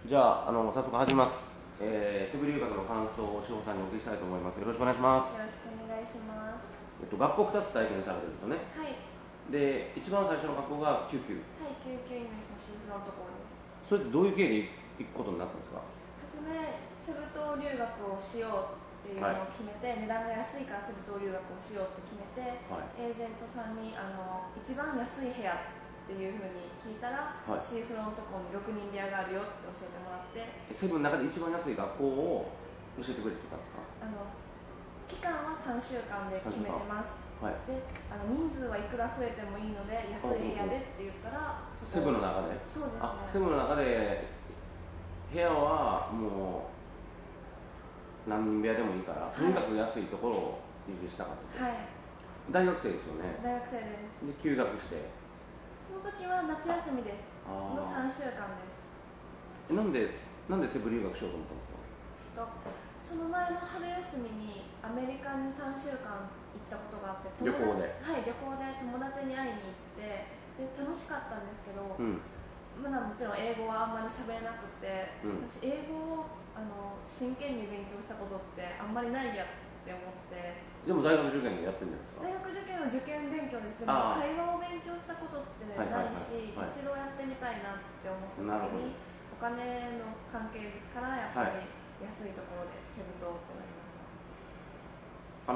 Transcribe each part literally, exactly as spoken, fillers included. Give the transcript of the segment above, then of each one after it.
じゃあ、あの早速始めます。えー、セブ留学の感想を志保さんにお聞きしたいと思います。よろしくお願いします。 よろしくお願いします。 えっと、学校ふたつ体験されてるんですよね。 はい。 で、一番最初の学校が救急。 はい、救急医の写真のところです。 それってどういう経緯で行くことになったんですか？ はじめ、セブ島留学をしようっていうはい。 のを決めて、値段が安いからセブ島留学をしようって決めて、 はい。 エージェントさんにあの一番安い部屋っていうふうに聞いたら、 はい。 シーフロント校にろくにん部屋があるよって教えてもらって、 セブンの中で一番安い学校を教えてくれって言ったんですか？ あの期間はさんしゅうかんで決めてます。 はい。 で、あの人数はいくら増えてもいいので安い部屋でって言ったら、そセこブンの中で。 そうですね。 あ、セブンの中で部屋はもう何人部屋でもいいから、とにかく安いところを入手したかったと。 はい。 大学生ですよね。 大学生です。 で、休学して。 その時は夏休みです。のあさんしゅうかんです。 あ。なんで、なんでセブ留学しようと思ったんですか？ とその前の春休みにアメリカにさんしゅうかん行ったことがあって、 旅行で。 はい、旅行で友達に会いに行って、で楽しかったんですけど、 うん。 まだもちろん英語はあんまり喋れなくて、 うん。 私英語をあの真剣に勉強したことってあんまりないやって思って。 でも大学受験でやってるんじゃない大学受験は受験勉強です。でもああ。 会話を勉強したことってはいはいはい。 ないし、 はい。 一度やってみたいなって思ったなるほど。 時に、お金の関係からやっぱはい。 り安いところでセブ島ってなりました。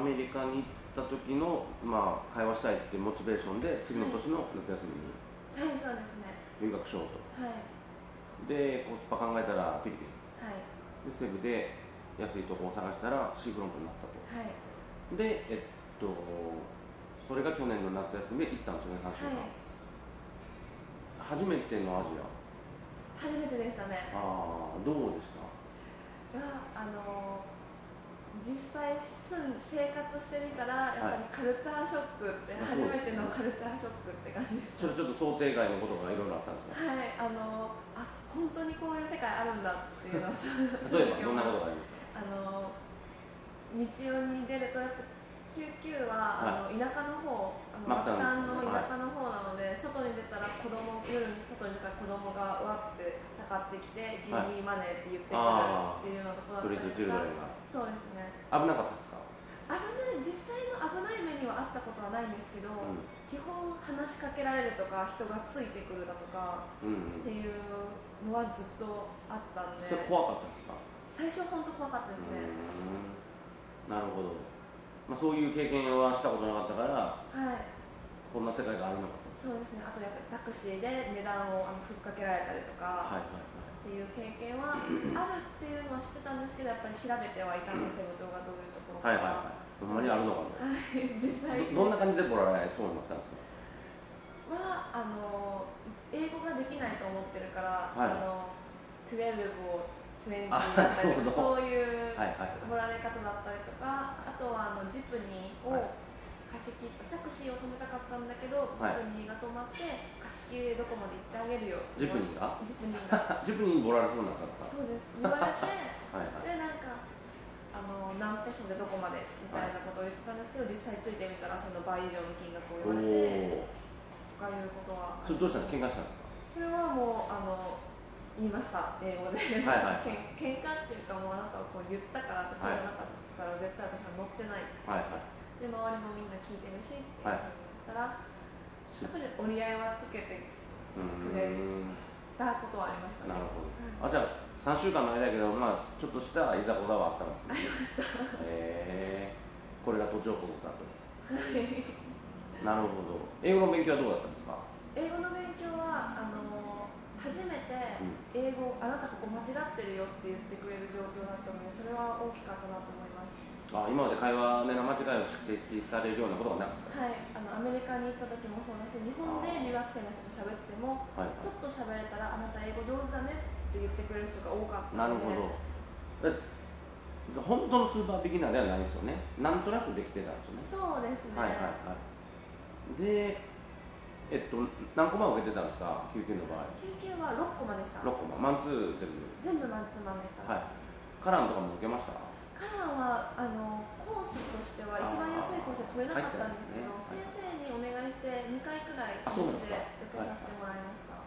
アメリカに行った時の、まあ、会話したいっていうモチベーションで、次のはい。 年の夏休みにはい、そうですね。 留学しようと。 はい。 で、コスパ考えたらフィリピン。 はい。 で、セブで安いところを探したらシーフロントになったと。 はい。 で、えっと、それが去年の夏休みで行ったんですよね、さんしゅうかん。 はい。 初めてのアジア。 初めてでしたね。 ああ、どうでした？ は、あの実際住ん生活してみたら、やっはい。 ぱりカルチャーショックって、 あ、 初そうですね。 めてのカルチャーショックって感じでした。 それちょっと想定外のことがいろいろあったんですか？ はい、あのあ、本当にこういう世界あるんだっていうのを正例えば、 直どんなこと思う。 がありました？ あの日曜に出ると、やっぱ救急はあのは田舎の方、あのマク末タウンですね。 端の田はい。 舎の方なので、外に出たら子供夜に外に出たら子供がわってたかってきて、ギはい。 ーミーマネーって言ってくるっああ、 ていうようなところだストリートチったりとか。 ルドレンが。 そうですね。 危なかったですか？ 危ない、実際の危ない目にはあったことはないんですけど、 うん。 基本話しかけられるとか人がついてくるだとかうんうん。 っていうのはずっとあったんで、 それ怖かったですか？ 最初本当怖かったでうすね。 ーん。なるほど。まあ、そういう経験はしたことなかったから、 はい。 こんな世界があるのかと。 そうですね。あとやっぱりタクシーで値段をあのふっかけられたりとかはいはいはい。 っていう経験はあるっていうのは知ってたんですけど、やっぱり調べてはいたんですよ、セブ島がどういうところかはいはいはい。ほんまにあるのかと。 は。い、実際ど、どんな感じで来られそうになったんですか？ はあの英語ができないと思ってるから、 はい。 あのじゅうをにじゅうあ、 だったりとか、 なるほど。 そういうはいはいはい。 来られ方だったりとか、あとはあのジプニーはい。 を貸し切って、タクシーを止めたかったんだけど、ジはい。 プニーが止まって貸し切りでどこまで行ってあげるよってジ言われ。 プニーがジプニーがジプニーにボラれそうになったんですか？ そうです、言われて、 はいはい。 でなんかあの何ペソでどこまでみたいなことを言ってたんですけど、実際ついてみたらその倍以上の金額を言われておお。 とかいうことはあそれどうしたの？ りましたね。 喧嘩したんですか？ それはもうあの言いました、英語で。 はいはいはい。 けん喧嘩っていうか、もうあなたはこう言ったからって、そうじゃなかったら絶対私は乗ってないってはいはい。 で、周りもみんな聞いてるしっていうはい。 ふうに言ったら、やっぱり折り合いはつけてうーくれん。 たことはありましたね。 なるほど。 はい、 あ、じゃあさんしゅうかんの間やけど、まあちょっとしたいざこざはあったんですありね。 ました。 へえー、これが途上国かと。 はい。 なるほど。英語の勉強はどうだったんですか？ 英語の勉強はあの初めてうん。 英語、あなたここ間違ってるよって言ってくれる状況だったので、それは大きかったなと思います。 あ、今まで会話での間違いを指摘されるようなことがなかった。 はい、あのアメリカに行った時もそうだし、日本で留学生の人と喋ってても、 はいはい。 ちょっと喋れたら、あなた英語上手だねって言ってくれる人が多かったなるので。 ほど。え、本当のスーパービギナーではないですよね。なんとなくできてたんですよね。 そうですね。 はいはいはい。で、えっと、何コマ受けてたんですか、救急の場合。 救急はろっコマでした。 ろっコマ、マンツー全部。 全部マンツーマンでした。 はい。カランとかも受けました？ カラーはあのコースとしては一番安いコースで取れなかったんですけど、先生にお願いしてにかいくらいあ、 試しそうなんですか。 で受けさせてもらいました。 え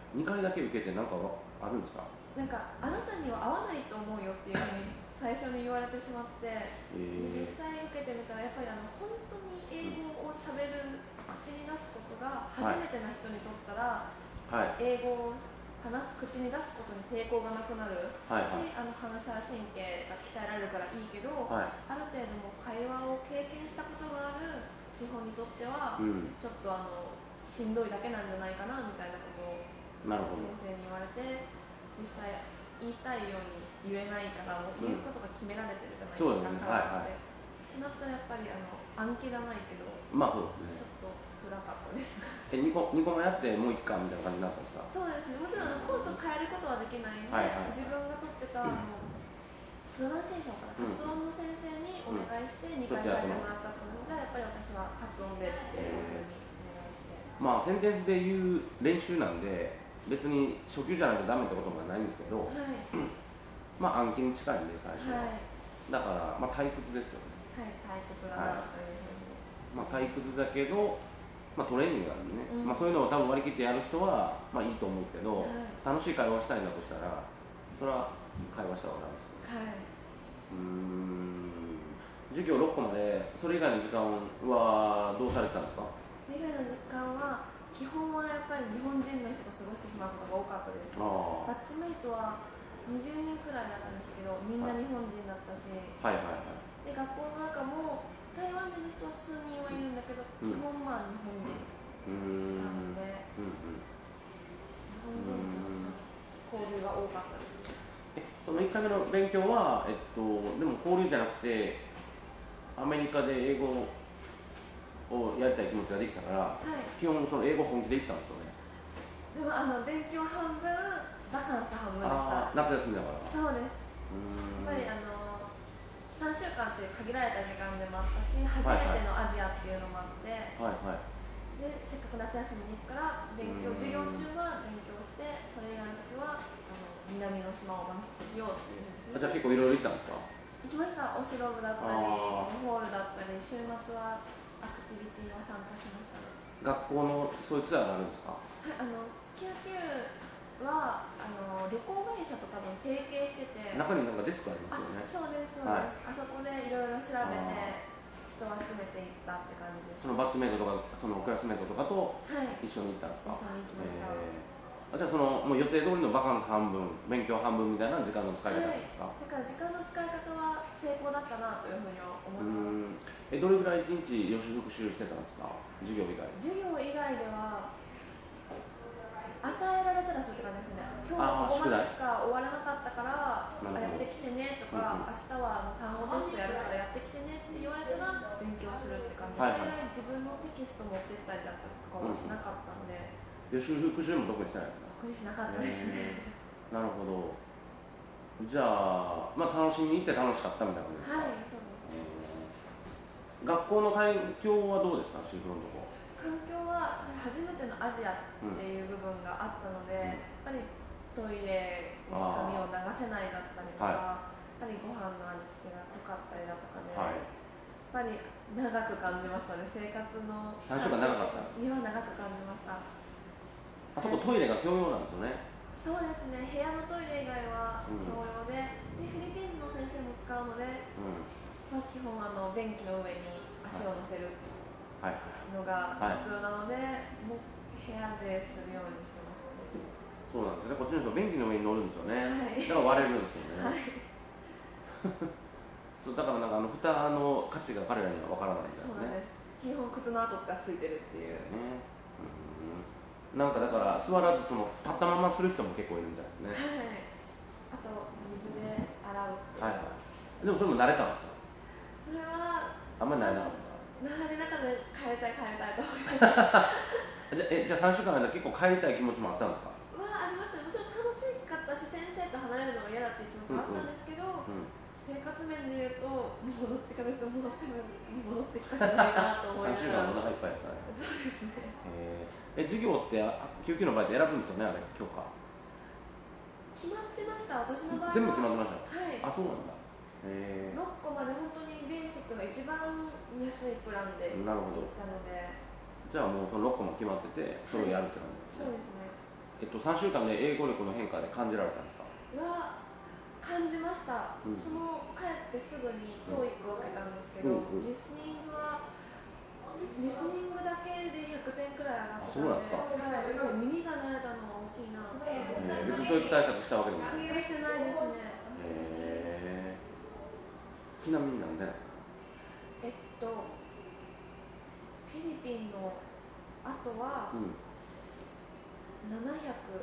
にかいだけ受けてなんかあるんですか？ なんかあなたには合わないと思うよっていうふうに最初に言われてしまって、で実際受けてみたらやっぱりあの本当に英語をしゃべる口に出すことが初めてな人にとったら、 はい、 英語を話す口に出すことに抵抗がなくなるはいはいし、あの反射神経が鍛えられるからいいけど、 はい、 ある程度も会話を経験したことがある資本にとっては、 うん、 ちょっとあのしんどいだけなんじゃないかなみたいなことをなるほど。 先生に言われて、実際言いたいように言えないからもう言うことが決められてるじゃないですか、 そうですね、はいはい。 なったらやっぱりあの暗記じゃないけど、 まあそうですね。 ちょっと辛かったです。 え、にこ、にこもやってもういっかみたいな感じになったんですか？ そうですね、もちろんあのコースを変えることはできないんで、 はいはいはい、 自分が取ってたあのプロナンシエーションから発音の先生にお願いしてにかい変えてもらったと思うので、じゃあやっぱり私は発音でっていうふうにお願いして、 まあセンテンスで言う練習なんで別に初級じゃないとダメってこともないんですけど、 はい、 まあ暗記に近いんで最初は、 はい、 だからまあ退屈ですよね。 はい、退屈だなというふうに、 まあ退屈だけど、まあトレーニングなんでね、 うん、 まあそういうのを多分割り切ってやる人はまあいいと思うんですけど、 はい、 楽しい会話をしたいんだとしたらそれは会話した方がダメですよね。 はい、 うーん、授業ろっこまで、それ以外の時間はどうされてたんですか？ それ以外の時間は基本はやっぱり日本人の人と過ごしてしまうことが多かったです。 あバッチメイトはにじゅうにんくらいだったんですけど、みんな日本人だったし、 はいはいはいはい。 で学校の中も台湾人の人は数人はいるんだけど、 うん、 基本まあ日本人うーなのん、 で、 うんうん、 日本人との交流が多かったですね。 え、そのいっかいめの勉強は、えっと、でも交流じゃなくて、アメリカで英語をやりたい気持ちができたから、 はい、 基本その英語本気でいったんですよね。 でもあの勉強半分、バカンス半分でした。 夏休みだから。 そうです。やっぱりあのさんしゅうかんっていう限られた時間でもあったし、初めてのアジアっていうのもあって、 はいはい、 でせっかく夏休みに行くから勉強、授業中は勉強して、それ以外の時はあの南の島を満喫しようっていうふうに。 あ、じゃあ結構いろいろ行ったんですか？ 行きました。オスローブだったり、ホールだったり、週末はアクティビティは参加しましたね。 学校のそういうツアーがあるんですか？ はい、あの救急はあの旅行会社と多分提携してて、 中になんかデスクありますよね。 そうですそうです、はい、あそこでいろいろ調べて人を集めていったって感じです。 そのバッチメイトとかそのクラスメイトとかと一緒に行ったんですか？ はい、一緒に行きました。 えー、あ、じゃあそのもう予定通りのバカンス半分勉強半分みたいな時間の使い方なんですか？ はい、だから時間の使い方は成功だったなというふうには思います。 え、どれぐらいいちにち予習復習してたんですか？授業以外。 授業以外では与えられたらそうって感じですね。今日はここまでしか終わらなかったからやってきてねとか、うんうん、明日は単語テストやるからやってきてねって言われたら勉強するって感じで、はいはい、それ以外自分のテキスト持ってったりだったりとかはしなかったので、 うん、予習復習も特にしてないですか？ 特にしなかったですね。 なるほど。じゃあ、まあ、楽しみに行って楽しかったみたいな感じですか？はい、そうです。学校の環境はどうですか？シンクロのとこ。 環境は初めてのアジアっていう部分があったので、うん、やっぱりトイレに髪を流せないだったりとか、はい、やっぱりご飯の味付けが濃かったりだとかで、はい、やっぱり長く感じましたね。生活の最初が長かったには長く感じました。 あそこトイレが共用なんですよね。 そうですね、部屋のトイレ以外は共用で、うん、でフィリピンの先生も使うので、うん、まあ、基本あの便器の上に足を乗せるのが普通なので、はいはい、もう部屋でするようにしてましたね。 そうなんですね。こっちの人便器の上に乗るんですよね。 はい、 だから割れるんですよね。はい、そうだからなんかあの蓋の価値が彼らには分からないんですね。そうなんです。 基本靴の跡がついてるっていう。 ね、うん、なんかだから座らずその立ったままする人も結構いるみたいですね。 はい。あと水で洗うっていう。はいはい。 でもそれも慣れたんですか？ それはあんまり慣れなかった。 慣れなかったで帰りたい帰りたいと思いますじゃえじゃあさんしゅうかんの間結構帰りたい気持ちもあったんですか？ はあります。もちろん楽しかったし先生と離れるのが嫌だっていう気持ちもあったんですけど、うんうん、生活面で言うともうどっちかですともうセブンに戻ってきたんじゃないかなと思いながら。 さんしゅうかんお腹いっぱいやったね。 そうですね。 えー、え授業って救急の場合って選ぶんですよね、あれ教科。 決まってました。私の場合は全部決まってました。 はい。 あ、そうなんだ。えー、 ろっこまで本当にベーシックの一番安いプランで行ったので。 じゃあもうそのろっこも決まっててそれをやるって感じですね。 はい、そうですね。 えっと、さんしゅうかんで英語力の変化で感じられたんですか？ は感じました、うん、その帰ってすぐに トーイック を受けたんですけど、うんうん、リスニングはリスニングだけでひゃくてんくらい上がってたんで、はい、耳が慣れたのは大きいなと思って。 えー、別に トーイック 対策したわけでもない？ してないですね。 へえー、ちなみになんでなんですか？ えっとフィリピンの後は、うん、ななひゃく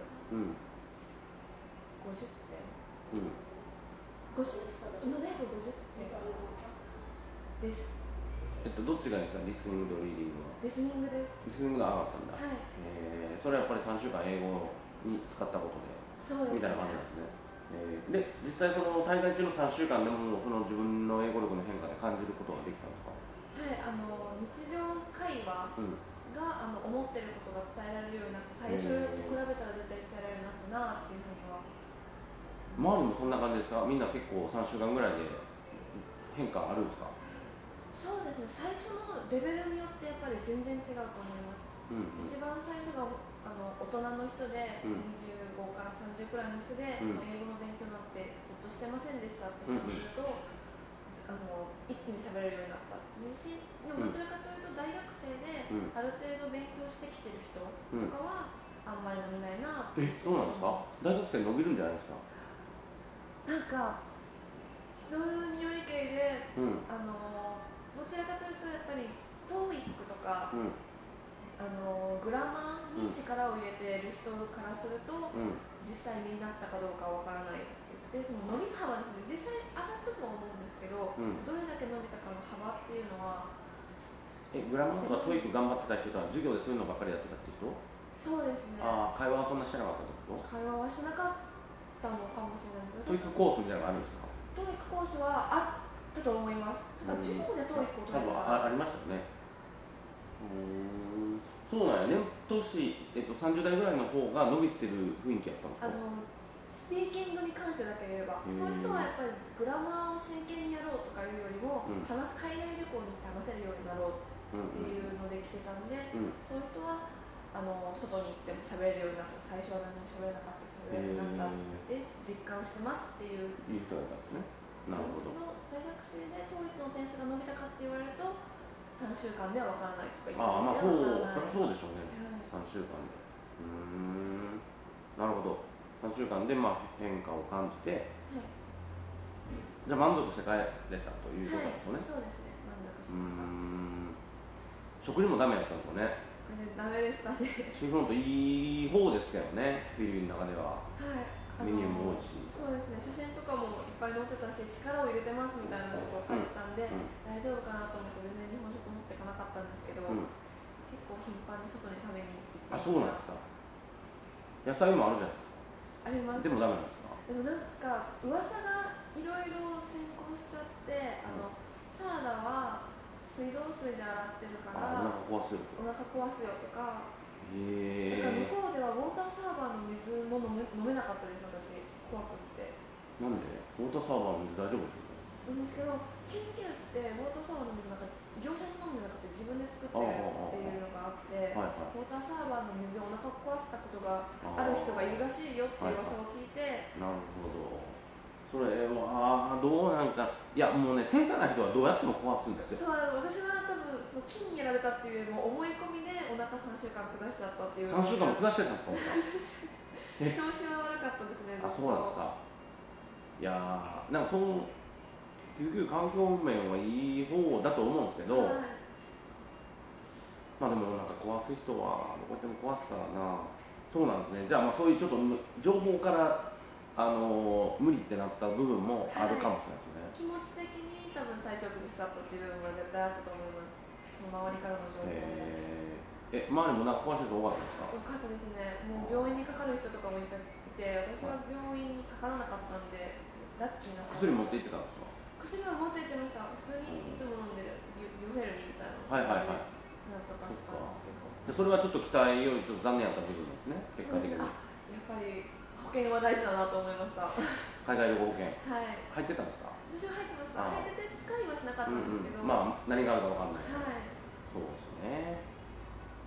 ごじゅってん、うん、ごじゅう ななひゃくごじゅってんです。 えっと、どっちがいいですか？リスニングとリーディングは。 リスニングです。 リスニングが上がったんだ。 はい。 えー、それはやっぱりさんしゅうかん英語に使ったことで、 そうですね、 みたいな感じなんですね。えー、で、実際その滞在中のさんしゅうかんでも、その自分の英語力の変化で感じることができたんですか？ はい、あの日常会話が、うん、あの思ってることが伝えられるようになって、最初と比べたら絶対伝えられるようになったなっていうふうには。 周りもそんな感じですか？みんな結構さんしゅうかんぐらいで変化あるんですか？ そうですね、最初のレベルによってやっぱり全然違うと思います。うんうん、一番最初があの大人の人で、うん、にじゅうごからさんじゅうくらいの人で、うん、英語の勉強なんてずっとしてませんでしたって人をすると、うんうん、あの一気に喋れるようになったっていうし、でもどちらかというと大学生である程度勉強してきてる人とかはあんまり伸びないなっていう。 え、そうなんですか？大学生伸びるんじゃないですか？ なんか人によりけりで、うん、あのどちらかというとやっぱり トーイック とか、うん、あのグラマーに力を入れている人からすると、うん、実際になったかどうかわからないって言って、その伸び幅ですね、実際上がったとは思うんですけど、うん、どれだけ伸びたかの幅っていうのは。 え、グラマーとか トーイック 頑張ってた人は授業でそういうのばっかりやってたって人？ そうですね。 ああ、会話はそんなしてなかったってこと？ 会話はしなかったのかもしれないです。 トーイック コースみたいなのがあるんですか？ トーイック コースはあったと思います。ただ授業で トーイック を取るのかな。多分ありましたよね。うーん、そうなんや。年年、えっと、さんじゅう代ぐらいの方が伸びてる雰囲気やったんですか？ あのスピーキングに関してだけ言えば、そういう人はやっぱりグラマーを真剣にやろうとかいうよりも、うん、話す海外旅行に行って話せるようになろうっていうので来てたんで、うん、そういう人はあの外に行っても喋れるようになった。最初は何も喋れなかったけど喋れるようになったって実感してますっていう。 いい人だったんですね。なるほど。 大学生で トーイック の点数が伸びたかって言われるとさんしゅうかんではわからないとか言ってます。ああ、まあそう、そうでしょうね、はい、さんしゅうかんで。うーん、なるほど。さんしゅうかんでまあ変化を感じて、はい、じゃあ満足して帰れたということなんですよね。 はい、そうですね、満足しました。うーん、 食事もダメだったんですよね。 ダメでしたね。 シーフロントいい方ですけどね、フィリピンの中では。 はい、 メニューも多いし。 そうですね、写真とかもいっぱい載ってたし、力を入れてますみたいなことを書いてたんで、うん、大丈夫かなと思って全然日本食持っていかなかったんですけど、うん、結構頻繁に外に食べに行ってました。 あ、そうなんですか。野菜もあるじゃないですか。あります。でもダメなんですか。 でもなんか噂がいろいろ先行しちゃって、あの、うん、サラダは水道水で洗ってるからお腹壊すよお腹壊すよとか。 へえ。 だから向こうではウォーターサーバーの水も飲め、飲めなかったです、私。怖くって。 なんで？ウォーターサーバーの水大丈夫ですか？ なんですけど、研究ってウォーターサーバーの水なんか業者に飲んでなくて自分で作ってるっていうのがあって、はいはい、ウォーターサーバーの水でお腹を壊したことがある人がいるらしいよっていう噂を聞いて、 はいはい、なるほど。それはどうなんか、いやもうね、繊細な人はどうやっても壊すんですよ。 そう、私は多分その菌にやられたっていうよりも思い込みでお腹さんしゅうかん下しちゃったっていう。 さんしゅうかんも下してたんですか？ 調子は悪かったですね。 あ、そうなんですか。いやー、なんかその救急環境面はいい方だと思うんですけど、はい、まあでもなんか壊す人はどこでも壊すからな。そうなんですね。じゃあまあそういうちょっと情報からあのー、無理ってなった部分もあるかもしれないですね。 はい、気持ち的に多分体調崩しちゃったっていう部分は絶対あったと思います。その周りからの情報で。え、周りもなんか詳しい人多かったですか？ 多かったですね。もう病院にかかる人とかもいっぱいいて、私は病院にかからなかったんで、ラッキーなこと。 薬持って行ってたんですか？ 薬は持って行ってました。普通にいつも飲んでるビュフェルニーみたいなの。 はいはいはい。 なんとかしたんですけど。 でそれはちょっと期待よりちょっと残念やった部分ですね、結果的に。 やっぱり保険は大事だなと思いました。 海外旅行保険。 はい。 入ってたんですか？ 私は入ってました。入ってて使いはしなかったんですけど。 うんうん、まあ何があるかわかんない。 はい。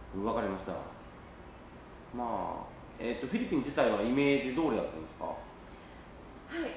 そうですね。わかりました。まあえー、とフィリピン自体はイメージ通りだったんですか？ はい、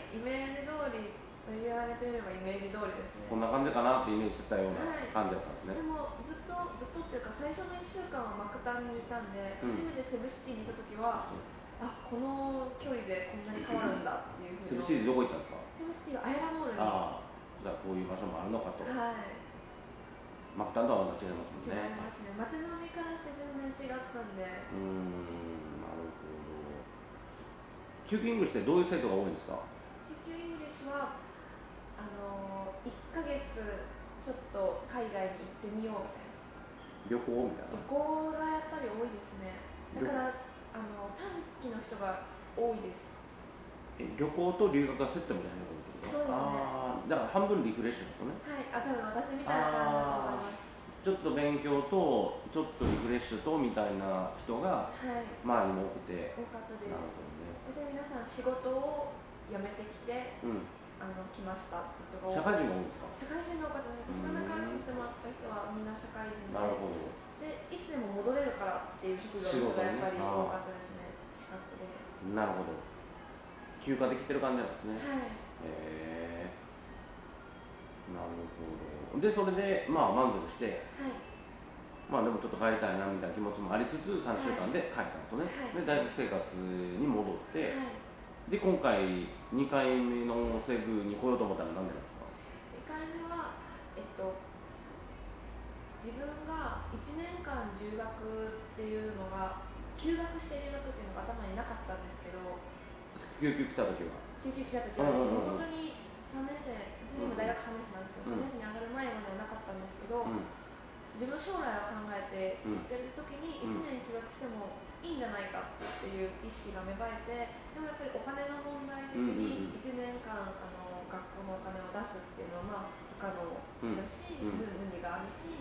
イメージ通りと言われてみればイメージ通りですね。 こんな感じかなってイメージしてたような感じだったんですね。 はい、でもずっとずっとっていうか最初のいっしゅうかんはマクタンにいたんで、うん、初めてセブシティにいた時は、あ、この距離でこんなに変わるんだっていうふうに。 セブシティどこ行ったんですか？ セブシティはアヤラモールに。 ああ、じゃあこういう場所もあるのかと。 はい。 マクタンとはまた違いますもんね。 違いますね。街並みからして全然違ったんで。 うーん、なるほど。救急イングリッシュってどういう生徒が多いんですか？ 救急イングリッシュはあのいっかげつちょっと海外に行ってみようみたいな。 旅行みたいな。 旅行がやっぱり多いですね。だからあの短期の人が多いです。 え、旅行と留学がセットみたいなことですか？ そうですね。 ああ、だから半分リフレッシュですね。 はい、あ、多分私みたいな感じだと思います。 ちょっと勉強とちょっとリフレッシュとみたいな人が周りに多くて、 はい、多かったです。 なるほどね。 で皆さん仕事を辞めてきて、うん、あの来ましたって人が多い。 社会人が多いんですか？ 社会人の方です。私が仲良くしてもらった人はみんな社会人で、 なるほど。 でいつでも戻れるからっていう職業の人がやっぱり多かったですね。資格で。 なるほど。休暇できてる感じなんですね。 はい。 へえー、なるほど。でそれでまあ満足して、はい、まあでもちょっと帰りたいなみたいな気持ちもありつつさんしゅうかんで帰ったんですよね。はい、で大学生活に戻って、はい、で今回にかいめのセブに来ようと思ったのは何でなんですか？ にかいめはえっと自分がいちねんかん留学っていうのが休学して留学っていうのが頭になかったんですけど、 救急来た時は救急来た時はですね、本当にさんねん生、今大学さんねん生なんですけど、さんねん生に上がる前まではなかったんですけど、うん、自分の将来を考えて行ってる時にいちねん休学してもいいんじゃないかっていう意識が芽生えて、でもやっぱりお金の問題的にいちねんかんあの学校のお金を出すっていうのはまあ不可能だし、無理があるし、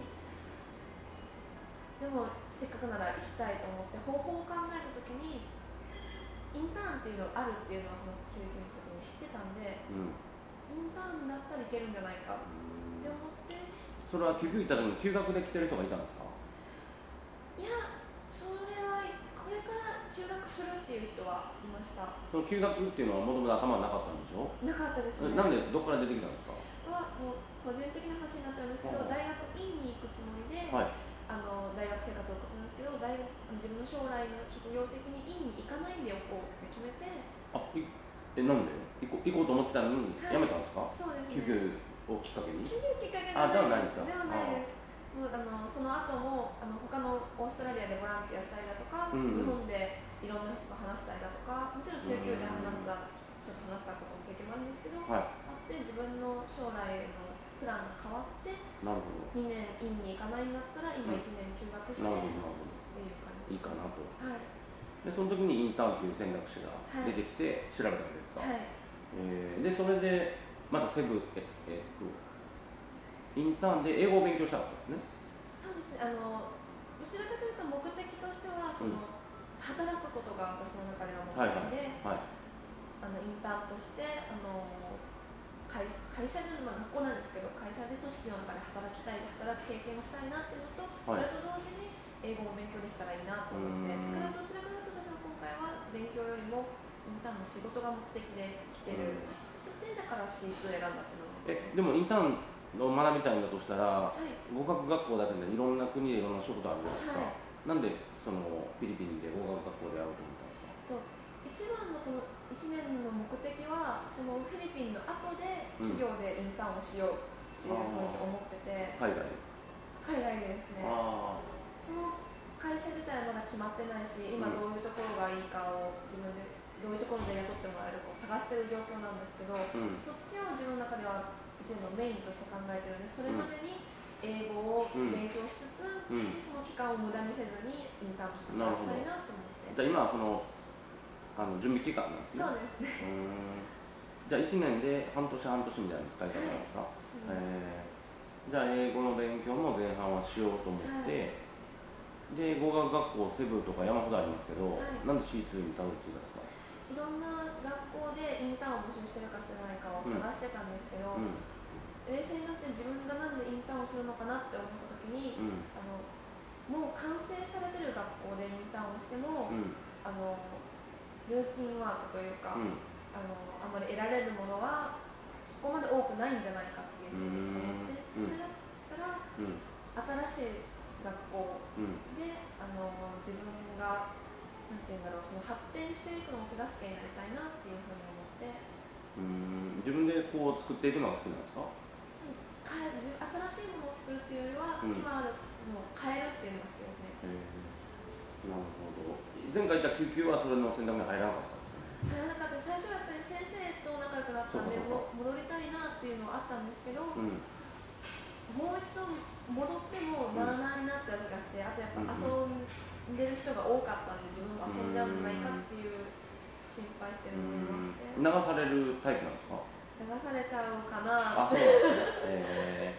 でもせっかくなら行きたいと思って方法を考えた時にインターンっていうのがあるっていうのはその救急の時に知ってたんで、うん、インターンだったらいけるんじゃないかって思って。 それは救急行った時に休学で来てる人がいたんですか？ いや、それはこれから休学するっていう人はいました。 その休学っていうのはもともと頭なかったんでしょ？ なかったですね。 なんでどこから出てきたんですか？ はもう個人的な話になっちゃうんですけど、大学院に行くつもりで、はい、あの大学生活を送ってたんですけど、大学自分の将来の職業的に院に行かないでおこうって決めて。 あ、いえ、なんで行こう行こうと思ってたのに、はい、辞めたんですか？ そうですね。 救急をきっかけに。 救急きっかけじゃないです。 ではないです。もうあのその後もあの他のオーストラリアでボランティアしたりだとか、うんうん、日本でいろんな人と話したりだとか、もちろん救急で話した人と話したことも経験もあるんですけど、はい、あって自分の将来のプランが変わって、なるほどにねん院に行かないんだったら今いちねん休学して、うん、っていう感じです。 いいかなと。 はい。 でその時にインターンという選択肢が出てきて調べたわけですか？はい。えー、でそれでまたセブええっとインターンで英語を勉強したかったですね。 そうですね。あのどちらかというと目的としてはその、うん、働くことが私の中では目的で、はいはいはい、あのインターンとしてあの会会社で、まあ、学校なんですけど会社で組織の中で働きたい働く経験をしたいなっていうのと、はい、それと同時に英語を勉強できたらいいなと思って、だからどちらかというと私は今回は勉強よりもインターンの仕事が目的で来てるで、だから シーツー 選んだっていうのを、 えでもインターンを学びたいんだとしたら、はい、語学学校だけでいろんな国でいろんな仕事あるじゃないですか、はい、なんでそのフィリピンで語学学校でやろうと思ったんですか？と一番のこのいちねんの目的はこのフィリピンの後で企業でインターンをしようっていうふうに思ってて、 うん、海外海外でですね。その会社自体はまだ決まってないし、今どういうところがいいかを自分でどういうところで雇ってもらえるかを探している状況なんですけど、うん、そっちを自分の中ではいちねんのメインとして考えているので、それまでに英語を勉強しつつ、うん、その期間を無駄にせずにインターンとして働きたいなと思って。 じゃあ今はそのあの準備期間なんですね。 そうですね。 うんじゃあいちねんで半年半年みたいな使い方なんですか？はい、えー、じゃあ英語の勉強も前半はしようと思って、はい、で語学学校セブとか山ほどありますけど、はい、なんで シーツー にたどり着いたんですか？ いろんな学校でインターンを募集してるかしてないかを探してたんですけど、うんうん、冷静になって自分がなんでインターンをするのかなって思った時に、うん、あのもう完成されてる学校でインターンをしても、うん、 あのルーティンワークというか、うん、あのあんまり得られるものはそこまで多くないんじゃないかっていうふうに思って、うん、それだったら、うん、新しい学校で、あの自分がなんていうんだろう、その発展していくのを手助けになりたいなっていうふうに思って。 うーん、自分でこう作っていくのが好きなんですか？ 新しいものを作るっていうよりは、うん、今あるのを変えるっていうのが好きですね。 なるほど。前回言った救急はそれの選択に入らなかった入らなかった。最初はやっぱり先生と仲良くなったんで戻りたいなっていうのはあったんですけど、うん、もう一度戻ってもなあなあになっちゃう気がして、あとやっぱ遊んでる人が多かったんで自分も遊んじゃうんじゃないかっていう心配してるのもあって。 流されるタイプなんですか？ 流されちゃうかなって。 え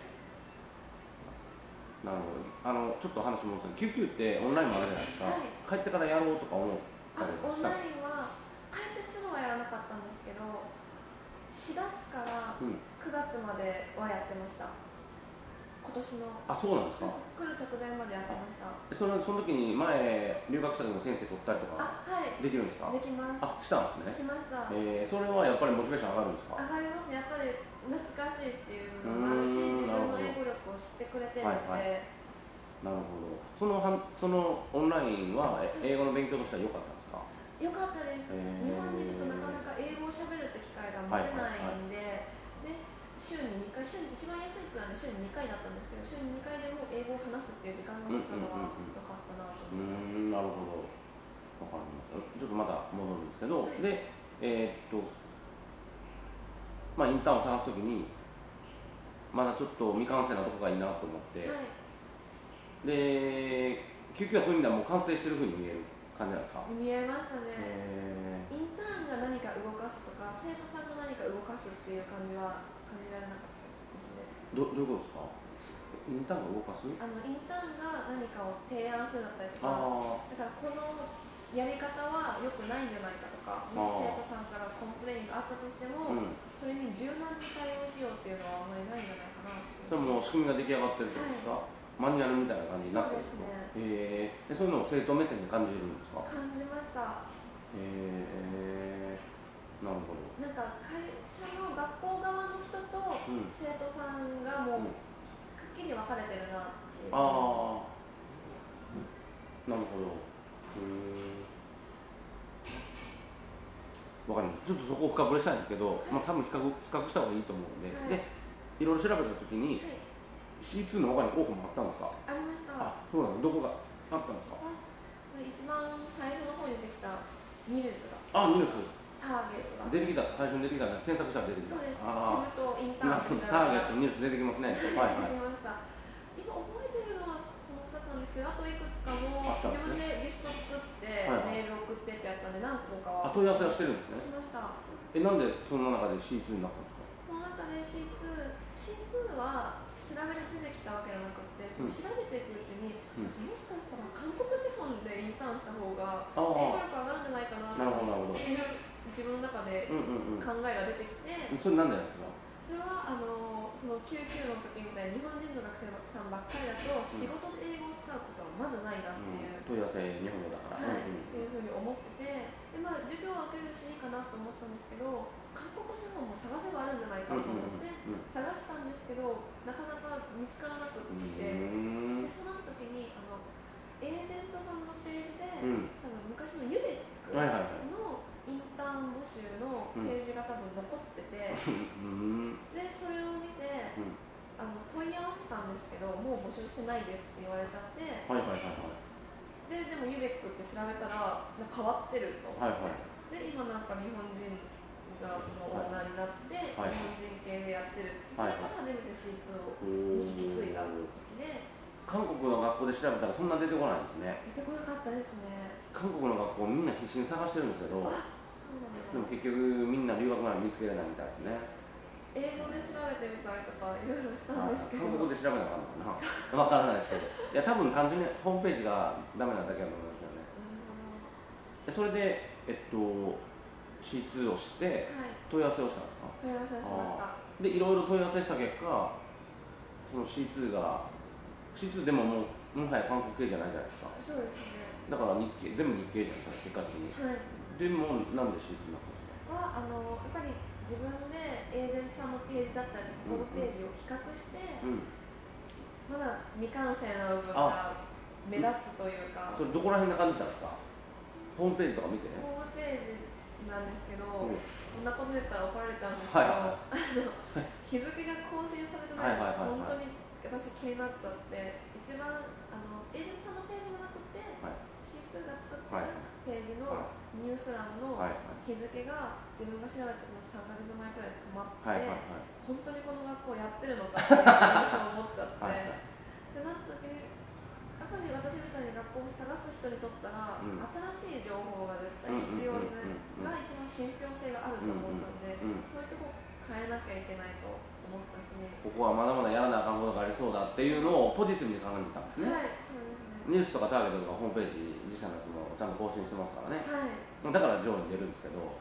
ー、なるほど。あのちょっと話戻すと、救急ってオンラインもあるじゃないですか、はい、帰ってからやろうとか思ったりした？オンラインは帰ってすぐはやらなかったんですけど、しがつからくがつまではやってました。今年の。 あ、そうなんですか。 来る直前までやってました。 そのその時に前留学した時も先生取ったりとかできるんですか？ できます。 あ、したんですね。 しました。 えー、それはやっぱりモチベーション上がるんですか？ 上がりますね。やっぱり懐かしいっていうのもあるし、自分の英語力を知ってくれてるので、はいはい、 なるほど。そのはそのオンラインは英語の勉強としては良かったんですか？ 良かったです。日本にいるとなかなか英語をしゃべるって機会が持てないんで、で週ににかい、週に一番安いプランで週ににかいだったんですけど、週ににかいでも英語を話すっていう時間が持つのは良かったなと思います。 なるほど。わかります。ちょっとまた戻るんですけど、はい、で、えー、っと、まあインターンを探すときに、まだちょっと未完成なとこがいいなと思って、はい、で、救急はそういう意味ではもう完成してるふうに見える感じなんですか？ 見えましたね。インターンが何か動かすとか、生徒さんが何か動かすっていう感じは感じられなかったですね。 ど, どういうことですか？インターンが動かす？ あのインターンが何かを提案するだったりとか、だからこのやり方は良くないんじゃないかとか、もし生徒さんからコンプレインがあったとしても、うん、それに柔軟に対応しようっていうのはあんまりないんじゃないかなっていう。 それも仕組みが出来上がってるってことですか？はい、マニュアルみたいな感じになってるんですか？そうですね。えー、でそういうのを生徒目線で感じるんですか？ 感じました。 えー、なるほど。 なんか会社の学校側の人と生徒さんがもう、うん、くっきり分かれてるなっていう。ああ、 なるほど。へえ。わかります。ちょっとそこを深掘りしたいんですけど、はい、まあ多分比較比較した方がいいと思うんで、はい、でいろいろ調べたときに、はい、シーツー の他に候補もあったんですか？ ありました。 あ、そうなの。どこがあったんですか？ 一番最初の方に出てきたニュースが。 あ、ニュース。 ターゲットが出てきた。最初に出てきた。検索したら出てきた。 そうです。ああ。とインターンでターゲットニュース出てきますね。はいはい。 出てきました。今覚えてるのはそのふたつなんですけど、あといくつかも自分でリスト作ってメール送ってってやったんで何個かは。 あ、問い合わせはしてるんですね。 しました。 え、なんでその中で シーツー になったんですか？ その中で シーツー、シーツー は調べて出てきたわけじゃなくて、その調べていくうちに、うん、私もしかしたら韓国資本でインターンした方が英語力上がるんじゃないかなっていう自分の中で考えが出てきて、 うんうんうん、それなんでなんですか？ それはあのそのきゅうきゅうの時みたいに日本人の学生さんばっかりだと仕事で英語を使うことはまずないなっていう、 うん、問い合わせ日本語だから、 はい、っていうふうに思ってて、で、まあ、授業は受けるしいいかなと思ってたんですけど、韓国資本も探せばあるんじゃないかと思って探したんですけど、なかなか見つからなくって、でその時にあのエージェントさんのページで、うん、多分昔のユベックのインターン募集のページが多分残ってて、うん、でそれを見て、うん、あの問い合わせたんですけど、もう募集してないですって言われちゃって、はいはいはいはい、ででもユベックって調べたら変わってると思って、はいはい、で今なんか日本人がのオーナーになって、はい、日本人系でやってる、それが初めて シーツー に行き着いた時で。 韓国の学校で調べたらそんな出てこないんですね。 出てこなかったですね。 韓国の学校みんな必死に探してるんですけど、あ、そうなんだ。でも結局みんな留学なら見つけられないみたいですね。 英語で調べてみたりとかいろいろしたんですけど、 韓国で調べなかったのかな。わからないですけど、いや多分単純にホームページがダメなだけだと思いますよね。うん、それでえっと シーツー をして問い合わせをしたんですか？ 問い合わせをしました。 でいろいろ問い合わせした結果、その シーツー が シーツー でももうもはや韓国系じゃないじゃないですか。 そうですね。 だから日系、全部日系じゃないですか、結果的に。 はい。 でも、なんでシーツになったんですか？ はあのやっぱり自分でエージェントさんのページだったりとか、ホームページを比較して、 うん、 まだ未完成な部分が目立つというか。 それどこら辺で感じたんですか？ホームページとか見て。 ホームページなんですけど、 うん、 こんなこと言ったら怒られちゃうんですけど、 はいはい、 日付が更新されてないのが本当に私気になっちゃって、一番あのエージェントさんのページじゃなくて、はい、シーツー が作ってるページのニュース欄の日付が自分が調べたのさんかげつまえくらいで止まって、はいはいはい、本当にこの学校やってるのかっていう印象を持っちゃって、はいはい、ってなった時にやっぱり私みたいに学校を探す人にとったら、うん、新しい情報が絶対必要になる、が一番信憑性があると思ったので、うんうんうん、そういうとこ変えなきゃいけないと思ったし、 ここはまだまだやらなあかんことがありそうだっていうのをポジティブに感じたんですね。 はい、そうですね。 ニュースとかターゲットとかホームページ自社のやつもちゃんと更新してますからね。はい、だから上位に出るんですけど、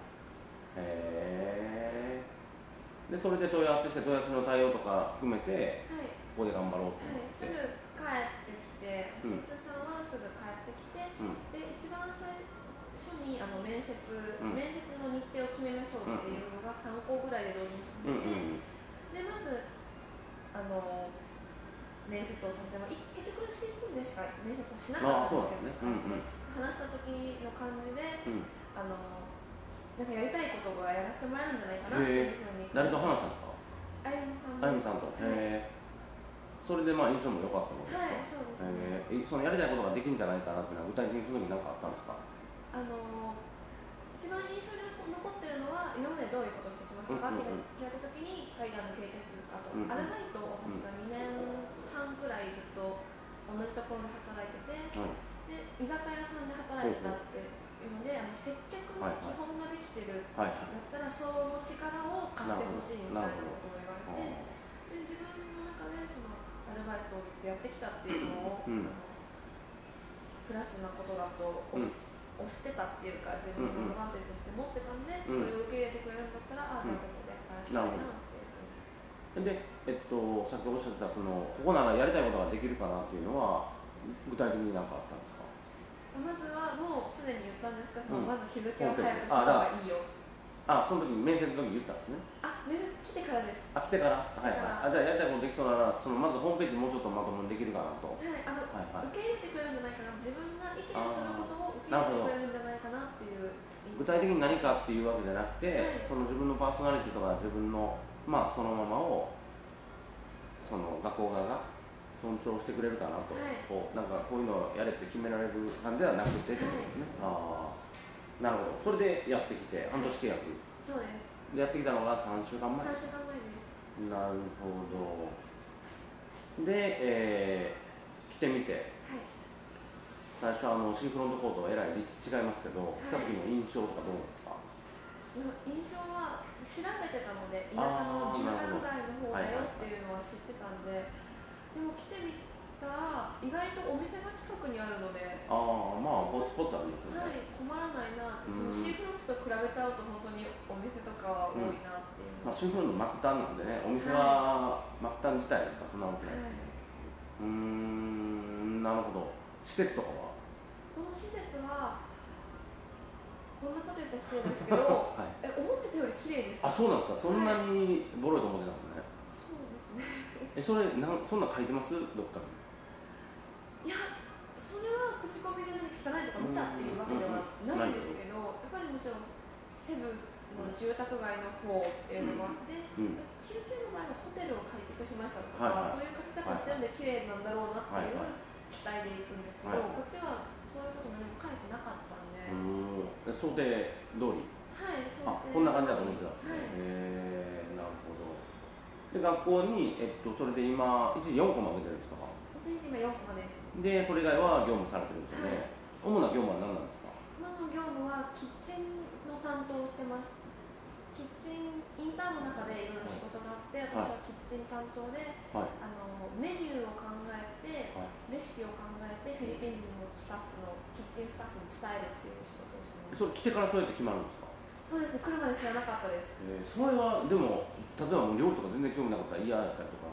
へー。でそれで問い合わせして問い合わせの対応とか含めて、はい、ここで頑張ろうと思って、 はい、すぐ帰ってきて、シーツーさんはすぐ帰ってきて、うん、で一番最初にあの面接、うん、面接の日程を決めましょうっていうのがさんこぐらいで同時に進めて、うんうん、でまずあの面接をさせても結局シーツーでしか面接をしなかったんですけど、ね、うんうん、話した時の感じで、うん、あのなんかやりたいことがやらせてもらえるんじゃないかなっていうふうに。 誰と話したんですか？ あゆみさんあゆみさんと。へー。それでまあ印象も良かったので、 はい、そうですね。 えー、そのやりたいことができるんじゃないかなっていうのは具体的にその時何かあったんですか？ あの一番印象に残ってるのは今までどういうことをしてきましたか、うんうんうん、って聞かれた時に海外の経験というか、あと、うんうん、アルバイトを私がにねんはんくらいずっと同じところで働いてて、うん、で居酒屋さんで働いてたっていうので、あの接客の基本ができてる、はいはい、だったらその力を貸してほしいみたいなことを言われて、で自分の中でそのアルバイトをずっとやってきたっていうのを、うん、あのプラスなことだと押し、うん、押してたっていうか、自分のアドバンテージとして持ってたんで、うん、それを受け入れてくれるんだったら、うん、ああじゃあここで働きたいなっていうふうに。 で、えっと、さっきおっしゃってたそのここならやりたいことができるかなっていうのは具体的に何かあったんですか？ まずはもうすでに言ったんですが、その、うん、まず日付を早くした方がいいよ。 あ、その時に面接の時に言ったんですね。 あ、メール来てからです。 あ、来てから。はいはい。あ、じゃあやりたいことできそうなら、そのまずホームページもうちょっとまともにできるかなと。 はい、あの、はいはい、受け入れてくれるんじゃないかな、自分が意見することを受け入れてくれるんじゃないかなっていう。 具体的に何かっていうわけじゃなくて、はい、その自分のパーソナリティとか自分のまあそのままをその学校側が尊重してくれるかなと、はい、こうなんかこういうのをやれって決められる感じではなくてってことですね。はい、ああ、なるほど。それでやってきて半年契約。 そうです。 でやってきたのがさんしゅうかんまえ。 さんしゅうかんまえです。 なるほど。で、えー、来てみて、はい、最初あのシンクロンドコードはえらい立地違いますけど、来た時の印象とかどうですか？ 印象は調べてたので、田舎の住宅街の方だよっていうのは知ってたんで、でも来てみたら意外とお店が近くにあるので、 ああ、まあポツポツありますよね。 はい、困らないな。その C フロックと比べちゃうと本当にお店とかは多いなっていう、 うん、まあ、シンフロックの末端なんでね、お店は末端自体がそんな大きないですけど、はい、うーん、なるほど。施設とかは？ この施設はこんなこと言ったら失礼ですけど、はい、え思ってたより綺麗でした。 あ、そうなんですか。そんなにボロいと思ってたんですね。 そうですね。 え、それなんそんな書いてます？どっかに。 いや、それは口コミで汚いとか見たっていうわけではないんですけど、やっぱりもちろんセブンの住宅街の方っていうのもあって、うんうん、キューピーの場合はホテルを改築しましたとか、はいはい、そういう書き方をしてるんで綺麗なんだろうなっていう期待でいくんですけど、はいはい、こっちはそういうこと何も書いてなかったんで。 うーん、想定通り。 はい、想定。 あ、こんな感じだと思ってたんですね。はい、へー、なるほど。で、学校に、えっと、それで今、いちじよんコマ受けてるんですか？ いちじ今よんコマです。 で、それ以外は業務されてるんですよね。はい、主な業務は何なんですか？ 今の業務はキッチンの担当をしてます。キッチン、インターンの中でいろいろ仕事があって、はい、私はキッチン担当で、はい、あのメニューを考えて、はい、レシピを考えて、フィリピン人のスタッフの、キッチンスタッフに伝えるっていう仕事をしてます。 それ来てからそうやって決まるんですか？ そうですね、来るまで知らなかったです。 えー、それはでも、例えばもう料理とか全然興味なかったら嫌だったりとか。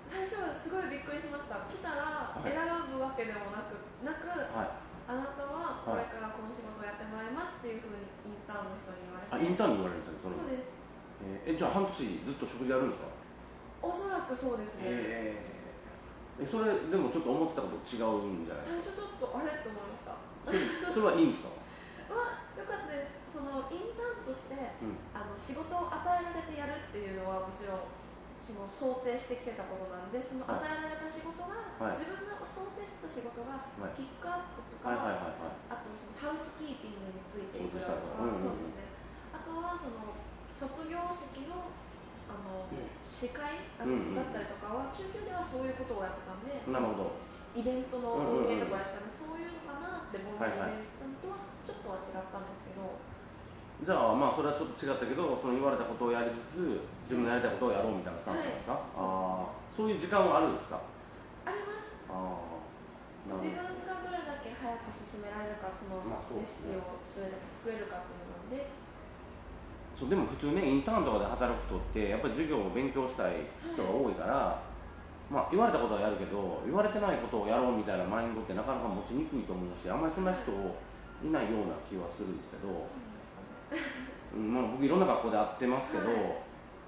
最初はすごいびっくりしました。来たら選ぶわけでもなく、なく、はい、あなたはこれからこの仕事をやってもらいますっていうふうにインターンの人に言われて。 あ、インターンに言われるんですか？ そうです。 えー、えじゃあ半年ずっと食事やるんですか？ おそらくそうですね。 えー、えそれでもちょっと思ってたこと違うんじゃないですか？ 最初ちょっとあれと思いました。 それそれはいいんですか？ は良かったです。そのインターンとして、うん、あの仕事を与えられてやるっていうのはもちろんその想定してきてたことなんで、その与えられた仕事が、はい、自分が想定してた仕事が、はい、ピックアップとか、はいはいはいはい、あとそのハウスキーピングについていくだとか、そうですね。あとはその卒業式のあの、うん、司会だったりとかは、救急ではそういうことをやってたんで、なるほど、イベントの運営とかやったんで、そういうのかなって僕がイメージしたのとはちょっとは違ったんですけど。 じゃあまあそれはちょっと違ったけど、その言われたことをやりつつ自分のやりたいことをやろうみたいなスタンスなんですか？はい、あそういう時間はあるんですか？ あります。あ自分がどれだけ早く進められるか、そのレシピをどれだけ作れるかっていうので。 そうでも普通ね、インターンとかで働く人ってやっぱり授業を勉強したい人が多いから、はい、まあ、言われたことはやるけど言われてないことをやろうみたいなマインドってなかなか持ちにくいと思うし、あんまりそんな人いないような気はするんですけど、うん、まあ、僕いろんな学校で会ってますけど、はい、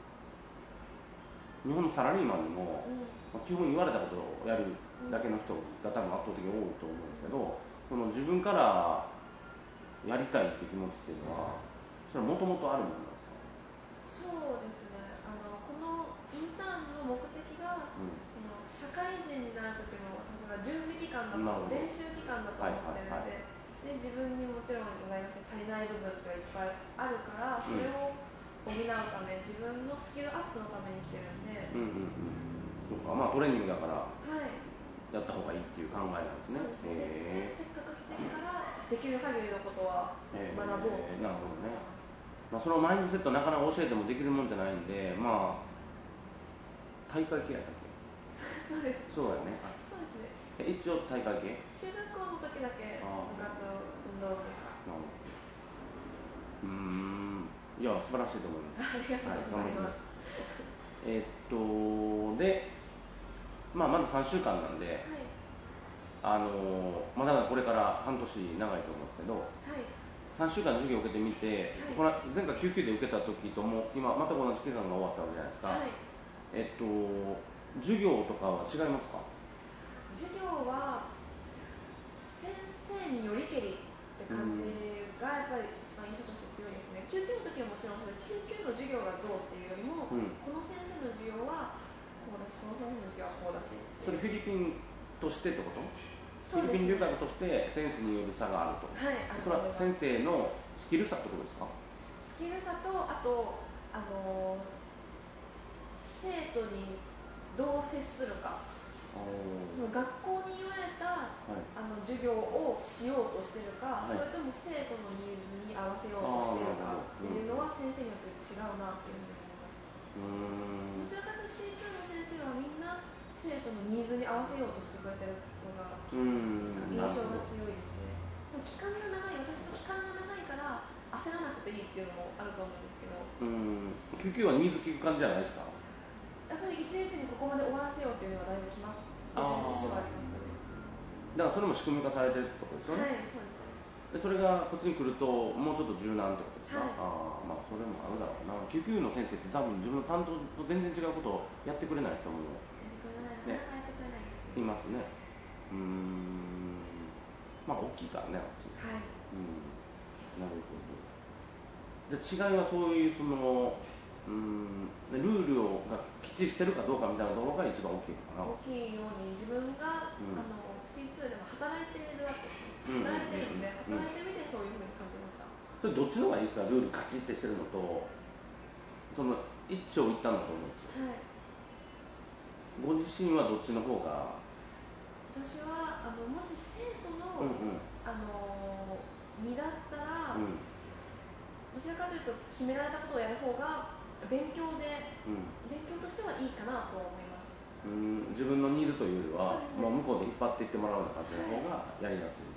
日本のサラリーマンにも、うんまあ、基本言われたことをやるだけの人が多分圧倒的に多いと思うんですけど、その自分からやりたいっていう気持ちっていうのはそれはもともとあるものなんですか？ そうですね。あのこのインターンの目的が、うん、その社会人になる時の私は準備期間だと練習期間だと思ってるので、はいはいはい、で自分にもちろん大学生足りない部分ってはいっぱいあるから、それを補うため、自分のスキルアップのために来てるんで、うんうんうん、 そうか、まあトレーニングだからやった方がいいっていう考えなんですね。 そうですね。せっかく来てるからできる限りのことは学ぼう、えー、 なるほどね。まあ、そのマインドセットなかなか教えてもできるもんじゃないんで、まあ大会系やったっけ？ そうです。 そうだよね。 そうですね。 一応大会系？ 中学校の時だけ部活運動部でした。 うーん、いや素晴らしいと思います。 ありがとうございます。 はい、えー、っとで、まあまださんしゅうかんなんで、はい、あのまだこれから半年長いと思うんですけど、はい、さんしゅうかん授業を受けてみて、はい、これ前回救急で受けた時とも今また同じ期間が終わったわけじゃないですか。はい、えっと授業とかは違いますか？ 授業は先生によりけりって感じがやっぱり一番印象として強いですね。救急の時はもちろんそれ救急の授業がどうっていうよりも、うん、この先生の授業はこうだし、この先生の授業はこうだし。 それフィリピンとしてってこと？フィリピン留学としてセンスによる差があると。はい、それは先生のスキル差ってことですか？ スキル差と、あと、あのー、生徒にどう接するか。その学校に言われた、はい、あの授業をしようとしてるか、はい、それとも生徒のニーズに合わせようとしてるかっていうのは先生によって違うなっていうふうに思います。どちらかというと シーツー の先生はみんな生徒のニーズに合わせようとしてくれてるのが印象が強いですね。でも期間が長い、私の期間が長いから焦らなくていいっていうのもあると思うんですけど。 うん、救急はニーズ聞く感じじゃないですか？ やっぱりいちねん生にここまで終わらせようというのはだいぶ決まっている節はありますね。 だからそれも仕組み化されてるってことですよね。 はい、そうですね。 でそれがこっちに来るともうちょっと柔軟ってことですか？はい、あまあそれもあるだろうな。救急の先生って多分自分の担当と全然違うことをやってくれない人もやってくれない、ね、 いますね。うーん、まあ大きいからね、私。はい。うん、なるほど。で違いはそういうそのうんルールをがきっちりしてるかどうかみたいなところが一番大きいのかな。 大きいように自分が、うん、あの シーツー でも働いているわけですね。働いてるんで、働いてみてそういうふうに感じました。 それどっちの方がいいですか？ルールカチッてしてるのとその一長一短だと思うんですよ。はい、ご自身はどっちの方が？ 私はあのもし生徒の、うんうん、あの身だったら、うん、どちらかというと決められたことをやる方が勉強で、うん、勉強としてはいいかなと思います。 うん自分のニーズというよりは、ね、もう向こうで引っ張っていってもらうような感じの方がやりやすいです。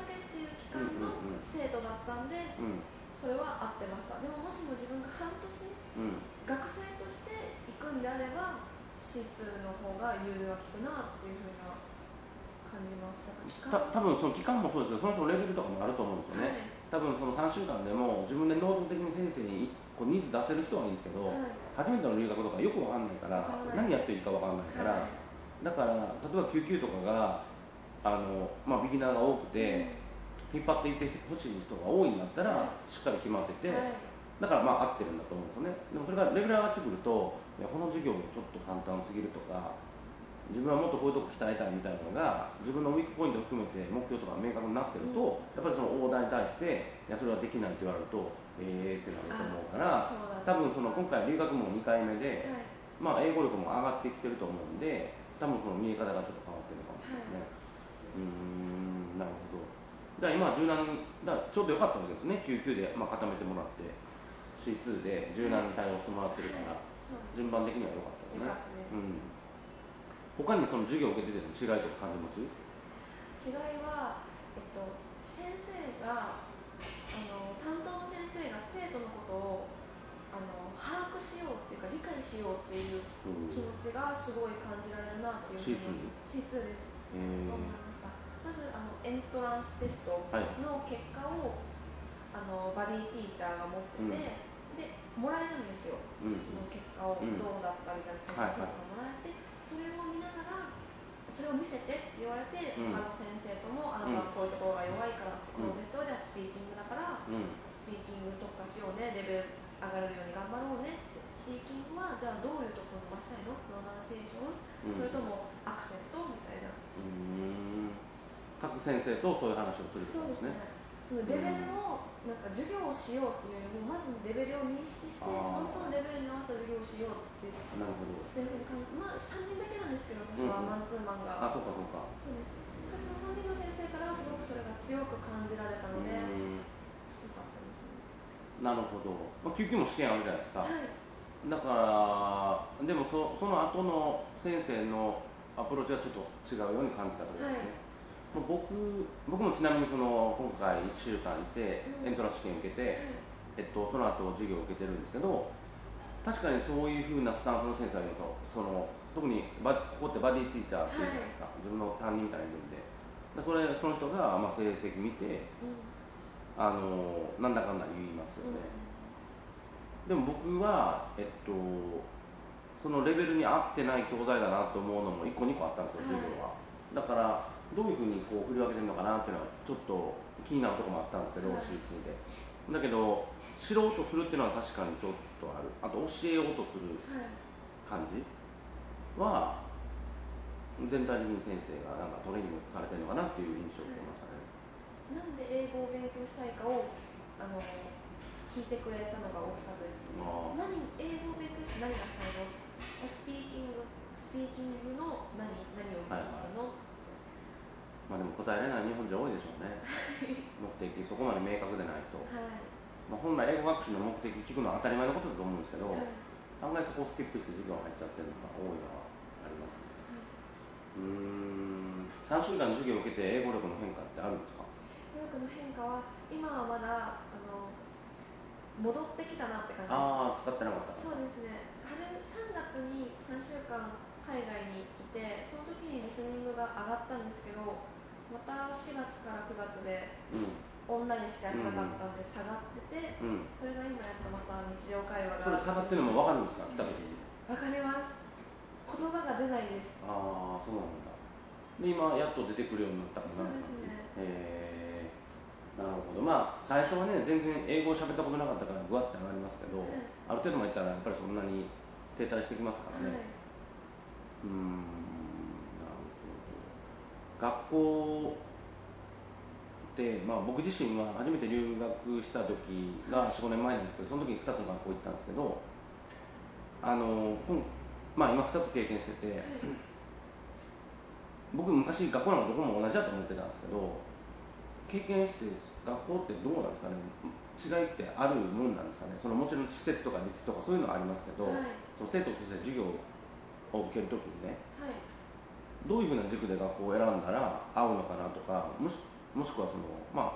はい、それは私がさんしゅうかんだけっていう期間の生徒だったんで、うんうんうん、 それは合ってました。でももしも自分が半年、うん、学生として行くんであれば シーツー の方が融通が利くなっていうふうな感じます。 だから期間た多分その期間もそうですけど、その人のレベルとかもあると思うんですよね、はい、多分そのさんしゅうかんでも自分で能動的に先生にこうニーズ出せる人はいいんですけど、はい、初めての留学とかよくわかんないから、何やっていいかわかんないから、はい、だから例えば救急とかがあの、まあ、ビギナーが多くて、うん、引っ張っていってほしい人が多いんだったら、はい、しっかり決まってて、はい、だからまあ合ってるんだと思うんですよね。でもそれがレベル上がってくると、いやこの授業ちょっと簡単すぎるとか、自分はもっとこういうとこ鍛えたいみたいなのが自分のウィークポイントを含めて目標とか明確になってると、やっぱりそのオーダーに対していやそれはできないって言われるとえーってなると思うから、多分その今回留学もにかいめで、はい、まあ英語力も上がってきてると思うんで、多分その見え方がちょっと変わってるかもしれないですね、はい、うーんなるほど。じゃあ今柔軟にだちょうどよかったわけですね。きゅうきゅうで、まあ、固めてもらって シーツー で柔軟に対応してもらってるから、はい、順番的には良かったですね。うん他にその授業を受けてての違いとか感じます？ 違いは、えっと、先生があの担当の先生が生徒のことをあの把握しようっていうか理解しようっていう気持ちがすごい感じられるなっていうふうに シーツー です、えー、思いました。まずあのエントランステストの結果を、はい、あのバディティーチャーが持ってて、うん、でもらえるんですよ、うん、その結果を、うん、どうだったみたいな成績がもらえて、はいはい、それを見ながらそれを見せてって言われて、うん、他の先生ともあなたはこういうところが弱いからって、うん、このテストはじゃあスピーキングだから、うん、スピーキング特化しようね、レベル上がれるように頑張ろうねって、スピーキングはじゃあどういうところ伸ばしたいの、プロナンシエーション、うん、それともアクセントみたいな。うーん各先生とそういう話をするんですね。 そのレベルをなんか授業をしようっていうよりも、まずレベルを認識して、その人のレベルに合わせた授業をしようってなるほどしてるふうに感じ、まあさんにんだけなんですけど、私はマンツーマンが、 うんうん、あ、そうかそうか。 そうです。そのさんにんの先生からすごくそれが強く感じられたので、よかったですね。 なるほど。まあ、救急も試験あるじゃないですか。はい、だからでも そ, その後の先生のアプローチはちょっと違うように感じたところですね。はい僕, 僕もちなみにその今回いっしゅうかんいてエントランス試験受けて、えっと、その後授業を受けてるんですけど、確かにそういう風なスタンスの先生がいるんですよ。その特にバここってバディティーチャーっていうじゃないですか、はい、自分の担任みたいにいるんで、それその人がまあ成績見て、うん、あのなんだかんだ言いますよね、うん、でも僕は、えっと、そのレベルに合ってない教材だなと思うのもいっこにこあったんですよ、授業は、はい、だからどういうふうにこう振り分けてるのかなっていうのはちょっと気になるところもあったんですけど、はい、シーツー でだけど知ろうとするっていうのは確かにちょっとある。あと教えようとする感じは全体的に先生がなんかトレーニングされてるのかなっていう印象を受けましたね、 はい、なんで英語を勉強したいかをあの聞いてくれたのが大きかったですね。何英語を勉強して何がしたいの、スピーキングスピーキングの何何を勉強するの、はいはい、 まあでも答えられない日本人多いでしょうね目的そこまで明確でないと、はいまあ、本来英語学習の目的聞くのは当たり前のことだと思うんですけど、はい、案外そこをスキップして授業入っちゃってるのが多いのはありますね、はい、うーんさんしゅうかんの授業を受けて英語力の変化ってあるんですか？ 英語力の変化は今はまだあの戻ってきたなって感じです。 ああ使ってなかった。 そうですね。春さんがつにさんしゅうかん海外にいて、その時にリスニングが上がったんですけど、またしがつからくがつで、オンラインしかやってなかったんで下がってて、うん、それが今やっとまた日常会話が。 それ下がってるのも分かるんですか？来た時に。 分かります。言葉が出ないです。 ああそうなんだ。で今やっと出てくるようになったかな。 そうですね。 えーなるほど。まあ最初はね全然英語を喋ったことなかったからぐわって上がりますけど、はい、ある程度までいったらやっぱりそんなに停滞してきますからね、はい、うーんなるほど。学校で、まあ、僕自身は初めて留学した時がよん、ごねんまえなんですけど、その時にふたつの学校行ったんですけど、あのまあ、今ふたつ経験してて、はい、僕昔学校なんかどこも同じだと思ってたんですけど、経験して学校ってどうなんですかね、違いってあるもんなんですかね。そのもちろん施設とか立地とかそういうのはありますけど、はい、その生徒として授業を受けるときにね、はい、どういうふうな塾で学校を選んだら合うのかなとか、もしもしくはその、まあ、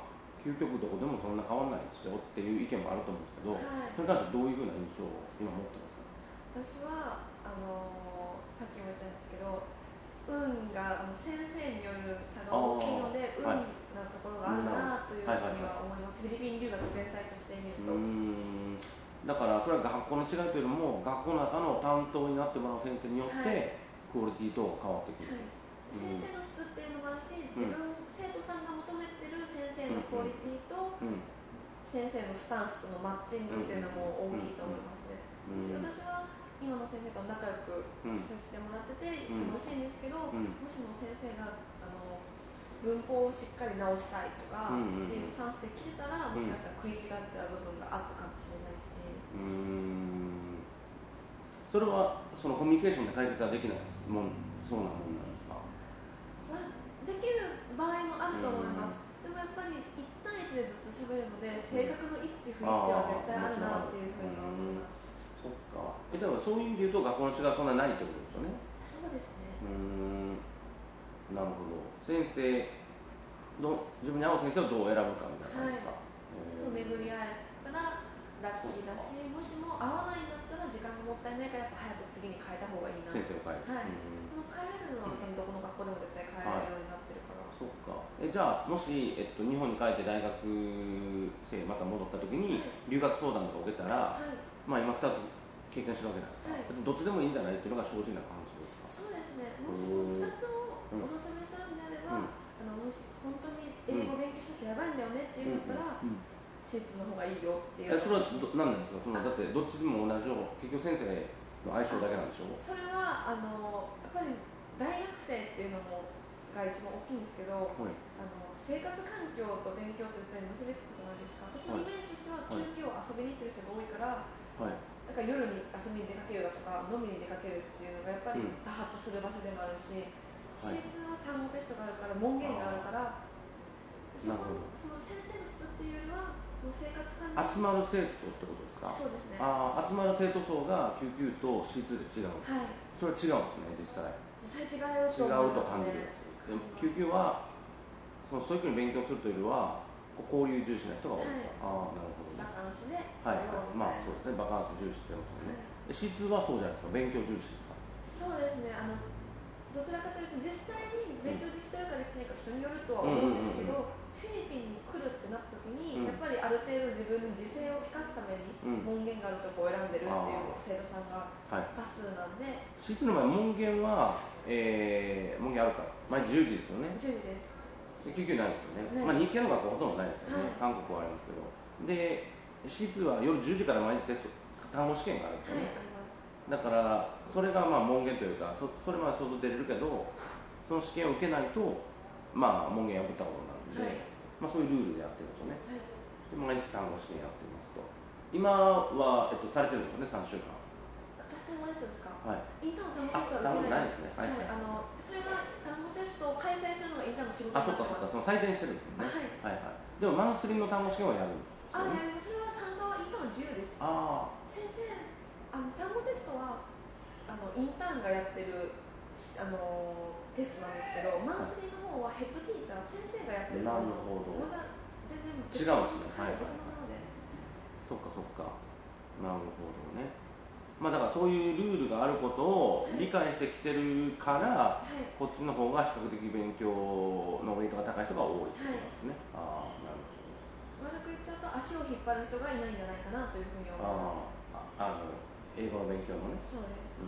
究極どこでもそんな変わらないですよっていう意見もあると思うんですけど、 はい、 それに関してどういうふうな印象を今持ってますか？ 私はあのー、さっきも言ったんですけど、運があの先生による差が大きいので、運なところがあるなというふうには思います、フィリピン留学全体として見ると。 うーん、だからそれは学校の違いというよりも学校の中の担当になってもらう先生によって、はい、クオリティと変わってくる、はい、 先生の質っていうのもあるし、自分、うん、生徒さんが求めてる先生のクオリティと、うんうん、先生のスタンスとのマッチングっていうのも大きいと思いますね、うんうん、私は今の先生と仲良くさせてもらってて楽しいんですけど、うん、もしも先生があの文法をしっかり直したいとかっていうスタンスで来てたら、もしかしたら食い違っちゃう部分があったかもしれないし、うーん、 それはそのコミュニケーションで解決はできないもん、そうなもんなんですか？ まあ、できる場合もあると思います。でもやっぱりいち対いちでずっと喋るので、性格の一致不一致は絶対あるなっていうふうに思います。 そっか。え、でもそういう意味で言うと学校の違いはそんなないってことですよね。 そうですね。 うーん、なるほど。先生の自分に合う先生をどう選ぶかみたいな感じですか。 はい、と巡り合えたらラッキーだし、もしも合わないんだったら時間がもったいないからやっぱ早く次に変えた方がいいな。 先生を変える。 はい。その変えれるのはどこの学校でも絶対変えれるようになってるから。はい、 そっか。え、じゃあもし、えっと、日本に帰って大学生また戻った時に留学相談とか受けたら、はい、まあ今ふたつ経験してるわけなんですか。はい、どっちでもいいんじゃないっていうのが正直な感じですか。 そうですね。もしもふたつをおすすめするんであれば、うん、あのもし本当に英語勉強しなきゃやばいんだよねっていうんだったら、うんうんうん、私立の方がいいよっていう。え、それはど何なんですか？そのだってどっちでも同じよう、結局先生の相性だけなんでしょう。それはあのやっぱり大学生っていうのもが一番大きいんですけど、はい、あの生活環境と勉強って絶対に結びつくことなんですか。私のイメージとしては、はい、休憩を遊びに行ってる人が多いから、はい、だから夜に遊びに出かけるだとか飲みに出かけるっていうのがやっぱり多発する場所でもあるし、私立は単語テストがあるから門限があるから、そこその先生の質っていうよりはその生活環境集まる生徒ってことですか？ そうですね。 あ、集まる生徒層が救急と私立で違う。はい。それは違うんですね、実際。 実際違うと思いますね。 違うと感じる。救急はそのストイックに勉強するというよりは交流重視な人が多いですか？はい、ああ、なるほど、ね。 バカンスで。 はい、はい、まあそうですね、バカンス重視してますよね。はい、私立はそうじゃないですか、勉強重視ですか？ そうですね。あのどちらかというと実際に勉強できてるかできないか人によるとは思うんですけど、フィリピンに来るってなった時に、うん、やっぱりある程度自分に自制を利かすために門限があるとこを選んでるっていう生徒さんが多数なんで、はい、 私立の場合門限は、えー、門限あるか毎日じゅうじですよね。 じゅうじです。 救急ないですよね。まあ日系の学校ほとんどないですよね。はい、韓国はありますけど。で、私立は夜じゅうじから毎日テスト、単語試験があるんですよね。はい、だからそれがまあ門限というか そ, それまで相当出れるけど、その試験を受けないとまあ門限破ったことになるので、はい、まあ、そういうルールでやってるんですよね。はい、で毎日単語試験やってますと。今は、えっと、されてるんですよね、さんしゅうかん。 私単語テストですか？ はい。 インターンの単語テストは受けないですね。はい、はい、あのそれが単語テストを開催するのがインターンの仕事になってます。 あ、そっかそっか、その採点してるんですよね。はい、はい、はい。でもマンスリーの単語試験はやるんですよね。 あ、やります。それは参加はインターンは自由です。 ああ。 先生、あの単語テストはあのインターンがやってるあのテストなんですけど、マンスリーの方はヘッドティーチャー、先生がやってるの。なるほど。 また全然違うんですね。 はい、別物なので。 そっかそっか。なるほどね。まあだからそういうルールがあることを理解してきてるから、はい、こっちの方が比較的勉強のウェイトが高い人が多いってことなんですね。はい、ああ、なるほど。 悪く言っちゃうと足を引っ張る人がいないんじゃないかなというふうに思います。 ああ、あの英語の勉強もね。 そうです。 うん。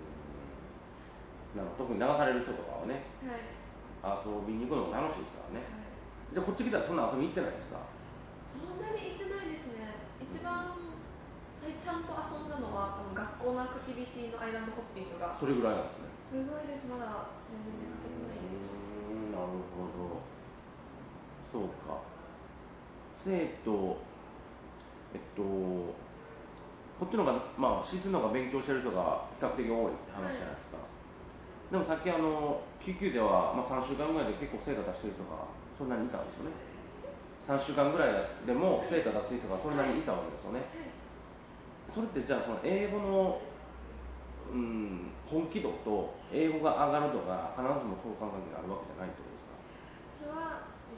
なんか特に流される人とかはね、はい、遊びに行くのも楽しいですからね。はい、じゃあこっち来たらそんな遊びに行ってないですか？ そんなに行ってないですね。一番ちゃんと遊んだのは学校のアクティビティのアイランドホッピングが。 それぐらいなんですね。 それぐらいです。まだ全然出かけてないです。 うーん、なるほど。そうか。生徒、えっと、こっちのが、まあ、私立の方が勉強してる人が比較的多いって話じゃないですか。はい、でもさっきあの、救急では、まあ、さんしゅうかんぐらいで結構成果出してる人がそんなにいたんですよね。さんしゅうかんぐらいでも成果出す人がそれなりにいたわけですよね。それってじゃあその英語の、うん、本気度と英語が上がる度が必ずしも相関関係があるわけじゃないってことですか？ それは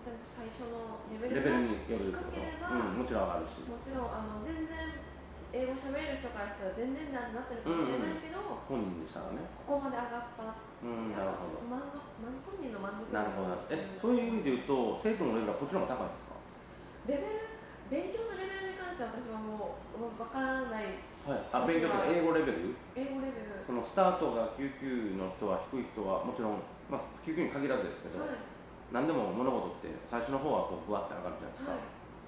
当に最初のレベレベルがルによる低ければ、 うん、もちろん上がるし、 もちろんあの全然英語喋れる人からしたら全然なんてなってるかもしれないけど、 うんうん、本人でしたらね、 ここまで上がった、 うん、なるほど、 満足、本人の満足なるほど、え、そういう意味で言うと、生徒のレベルはこっちの方が高いんですか？ レベル、勉強のレベルに関しては私はもうわからない。 はい、あ、勉強とか英語レベル？ 英語レベル。 そのスタートがきゅうきゅうの人は低い人はもちろん、まあ、きゅうきゅうに限らずですけど、 はい、 何でも物事って最初の方はこうブワッて上がるじゃないですか、 はい、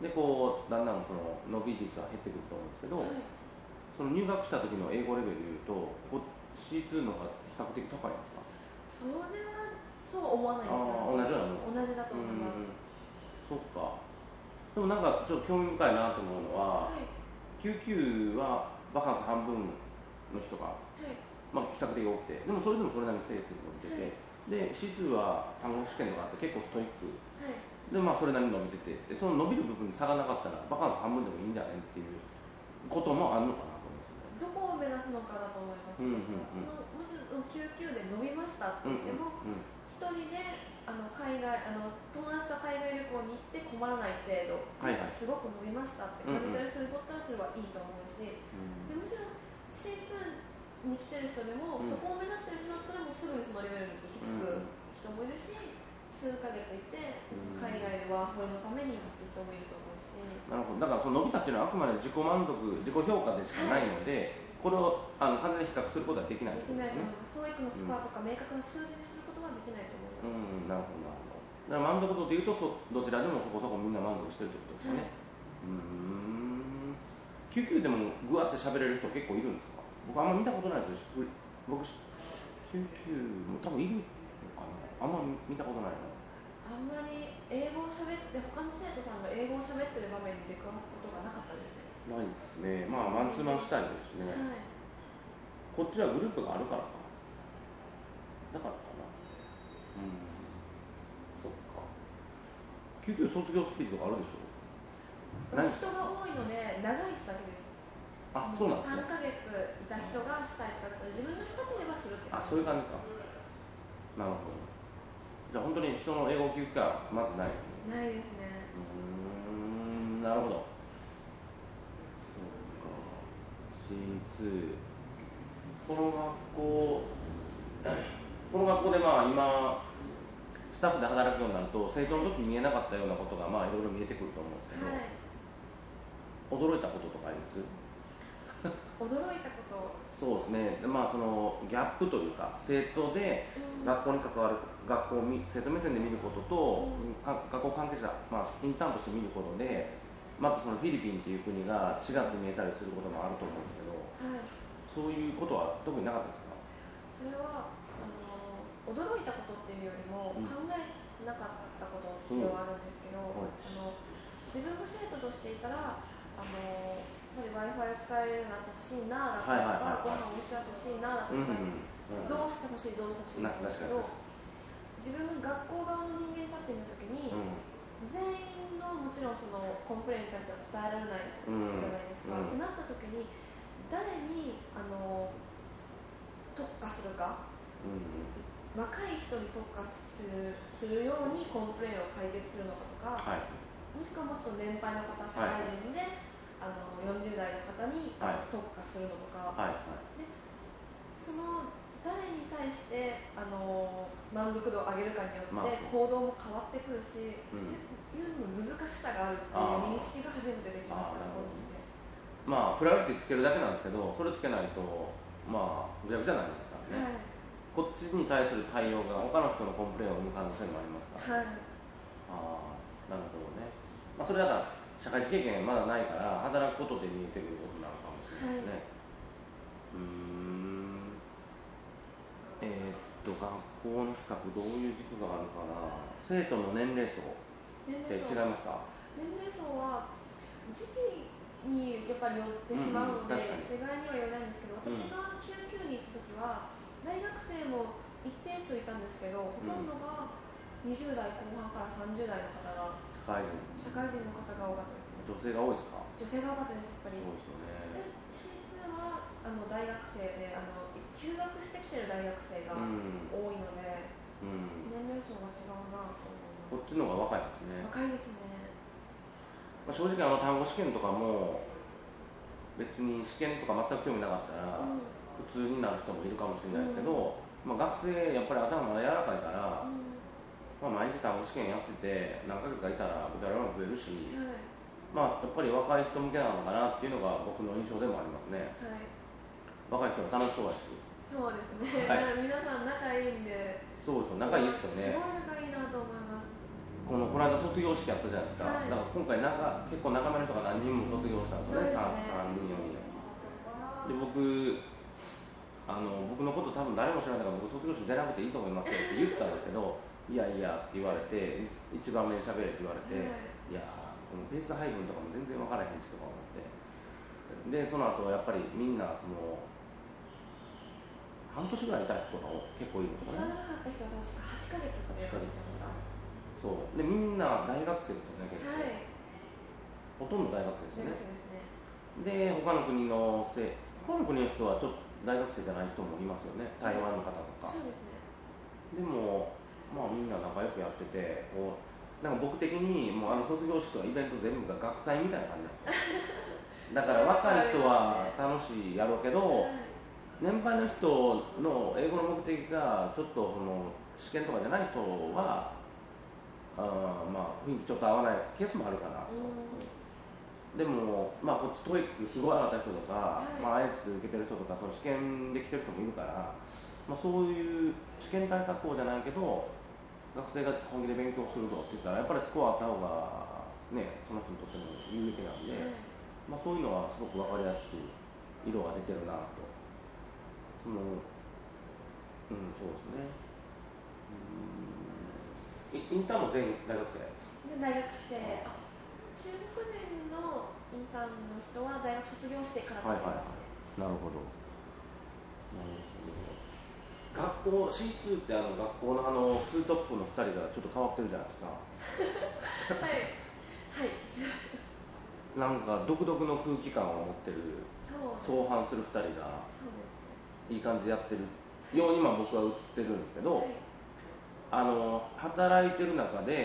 でこうだんだんその伸び率は減ってくると思うんですけど、 はい、 その入学した時の英語レベルでいうとこ シーツー の方が比較的高いんですか？ それはそう思わないですね。 あ、同じようなもん。 同じだと思います。 そっか。でもなんかちょっと興味深いなと思うのは、 はい、 きゅうきゅうはバカンス半分の人が、 はい、 まあ、比較的多くて、でもそれでもそれなりに成績伸びてて、はい、で シーツー は単語試験とかあって結構ストイック、はい、でまあそれなりに伸びてて、でその伸びる部分に差がなかったらバカンス半分でもいいんじゃないっていうこともあるのかなと思うんですよね。 どこを目指すのかだと思います。うんうんうん、そのもしきゅうきゅうで伸びましたって言っても、うんうんうん、ひとりであの海外あの友達と海外旅行に行って困らない程度、はいはい、すごく伸びましたって感じてる人にとったらそれはいいと思うし、うんうん、でもちろん シーツー に来てる人でも、うん、そこを目指してる人だったらもうすぐにそのレベルに行き着く人もいるし、数ヶ月いて海外でワーホリのために行く人もいると思うし、 なるほど。だからその伸びたっていうのはあくまで自己満足、自己評価でしかないので、はい、これをあの完全に比較することはできない、 できないと思います。ストイックのスコアとか明確な数字にすることはできないと思います。 うん、なるほどなるほど。だから満足度でいうとそどちらでもそこそこみんな満足してるってことですよね。はい、うーん。きゅうきゅうでもぐわって喋れる人結構いるんですか？僕あんま見たことないですよ。僕きゅうきゅうも多分いるのかな。あんま見たことないな。 あんまり英語を喋って他の生徒さんが英語を喋ってる場面に出くわすことがなかったですね。 ないですね。まあマンツーマンしたいですしね。はい、こっちはグループがあるからか。だからかな。うん。そっか。きゅうきゅう卒業スピーチとかあるでしょ？ 人が多いので長い人だけです。 あ、そうなんですね。 さんかげついた人がしたいとかだから自分がしたければするって感じ。あ、そういう感じか。なるほど。じゃあ本当に人の英語を聞く機会はまずないですね。 ないですね。 うーん、なるほど。そうか。シーツー。この学校、この学校でまあ今、スタッフで働くようになると、生徒の時見えなかったようなことがまあいろいろ見えてくると思うんですけど、はい、驚いたこととかあります？ 驚いたこと、 そうですね、まあ、そのギャップというか、生徒で学校に関わる、学校を生徒目線で見ることと、うん、学校関係者、まあ、インターンとして見ることで、またそのフィリピンっていう国が違って見えたりすることもあると思うんですけど、はい、そういうことは特になかったですか？ それはあの驚いたことっていうよりも、うん、考えなかったことではあるんですけど、うん、あの自分が生徒としていたらあのやっぱり Wi-Fi を使えるようになってほしいなだったりとか、ご飯を美味しくなってほしいなだったりとか、うんうん、どうしてほしいどうしてほしいなんですけど、自分が学校側の人間に立ってみたときに、うん、全員のもちろんそのコンプレインに対しては答えられないじゃないですか、うんうん、ってなったときに誰にあの特化するか、うんうん、若い人に特化する、するようにコンプレインを解決するのかとか、はい、もしくはもうちょっと年配の方、社会人で、はい、あのよんじゅう代の方に、はい、特化するのとか、はいはい、でその誰に対してあの満足度を上げるかによって行動も変わってくるし、まあ、うん、いうの難しさがあるっていう認識が初めてできました、ここに来て。 まあプライオリティつけるだけなんですけど、それつけないとまあぐちゃぐちゃなんですからね、はい、こっちに対する対応が他の人のコンプレインを生む可能性もありますから、はい、ああ、なるほどね、まあ、それだから社会人経験まだないから働くことで見えてくることなのかもしれないですね、はい、うーん、えー、っと学校の比較どういう軸があるかな。生徒の年齢層って違いますか？ 年齢層は時期にやっぱり寄ってしまうので、うんうん、一概には言えないんですけど、私がきゅうきゅうに行った時は大学生も一定数いたんですけど、ほとんどがにじゅう代後半からさんじゅう代の方が、社会人の方が多かったですね。 女性が多いですか？ 女性が多かったです、やっぱり。 そうですよね。 で シーツー はあの大学生であの休学してきてる大学生が多いので、うん、年齢層が違うなと思いまこっちの方が若いですね。 若いですね。 まあ、正直あの単語試験とかも別に試験とか全く興味なかったら、 うん、 普通になる人もいるかもしれないですけど、うん、まあ、学生やっぱり頭まだ柔らかいから、うん、まあ、毎日単語試験やってて何ヶ月かいたらベテランも増えるし、はい、まあ、やっぱり若い人向けなのかなっていうのが僕の印象でもありますね。はい、若い人が楽しそうだし。 そうですね、はい、皆さん仲いいんで。 そうですよ、仲いいですよね。 すごい仲いいなと思います。 このこの間卒業式やったじゃないですか、はい、だから今回なんか結構仲間の人が何人も卒業したんですよね、ね 3, 3人よにんで、僕あの僕のこと多分誰も知らないから僕卒業式出なくていいと思いますよって言ったんですけどいやいやって言われて一番目に喋れって言われて、はい、いやこのペース配分とかも全然分からへんしとか思ってでその後やっぱりみんなその半年ぐらいいた人が結構いるんですよね。 一番長かった人は確かはちかげつって言ってました。 そうでみんな大学生ですよね結構、はい、ほとんど大学生ですよね。で他の国のせ他の国の人はちょっと大学生じゃない人もいますよね、台湾の方とか。そうですね。でもまあみんな仲良くやっててこうなんか僕的にもうあの卒業式とかイベント全部が学祭みたいな感じなんですよだから若い人は楽しいやろうけど、年配の人の英語の目的がちょっとその試験とかじゃない人はあまあ雰囲気ちょっと合わないケースもあるかなと。でも、まあ、こっちトイックすごい上がった人とか、はいまあ、アイエルツ受けてる人とかその試験で来てる人もいるから、まあ、そういう試験対策校じゃないけど学生が本気で勉強するぞって言ったらやっぱりスコアあった方が、ね、その人にとっても有益なんで、はいまあ、そういうのはすごく分かりやすく色が出てるなと。そのうんそうですね。インターンも全員大学生？ 大学生、あ、中国人のインターンの人は大学卒業してから来てます、 はいはいはい、なるほど。なるほど。学校 シーツー ってあの学校のあのツートップのふたりがちょっと変わってるじゃないですか。はいはい。なんか独特の空気感を持ってる相反するふたりがいい感じでやってるように今僕は映ってるんですけど、はい、あの働いてる中で、はい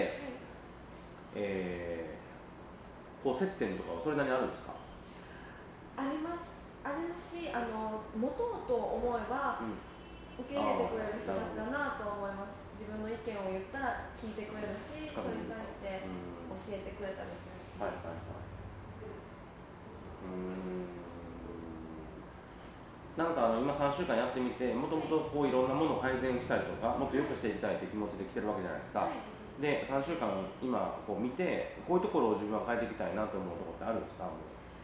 えー、こう接点とかはそれなりにあるんですか？ あります。あるし、あの持とうと思えば、うん、受け入れてくれる人たちだなと思います。自分の意見を言ったら聞いてくれるし、それに対して教えてくれたりするし。はいはいはい。 うーんなんかあの今さんしゅうかんやってみて、もともとこういろんなものを改善したりとか、もっと良くしていきたいという気持ちで来てるわけじゃないですか。はい、で、さんしゅうかん今こう見て、こういうところを自分は変えていきたいなと思うところってあるんですか？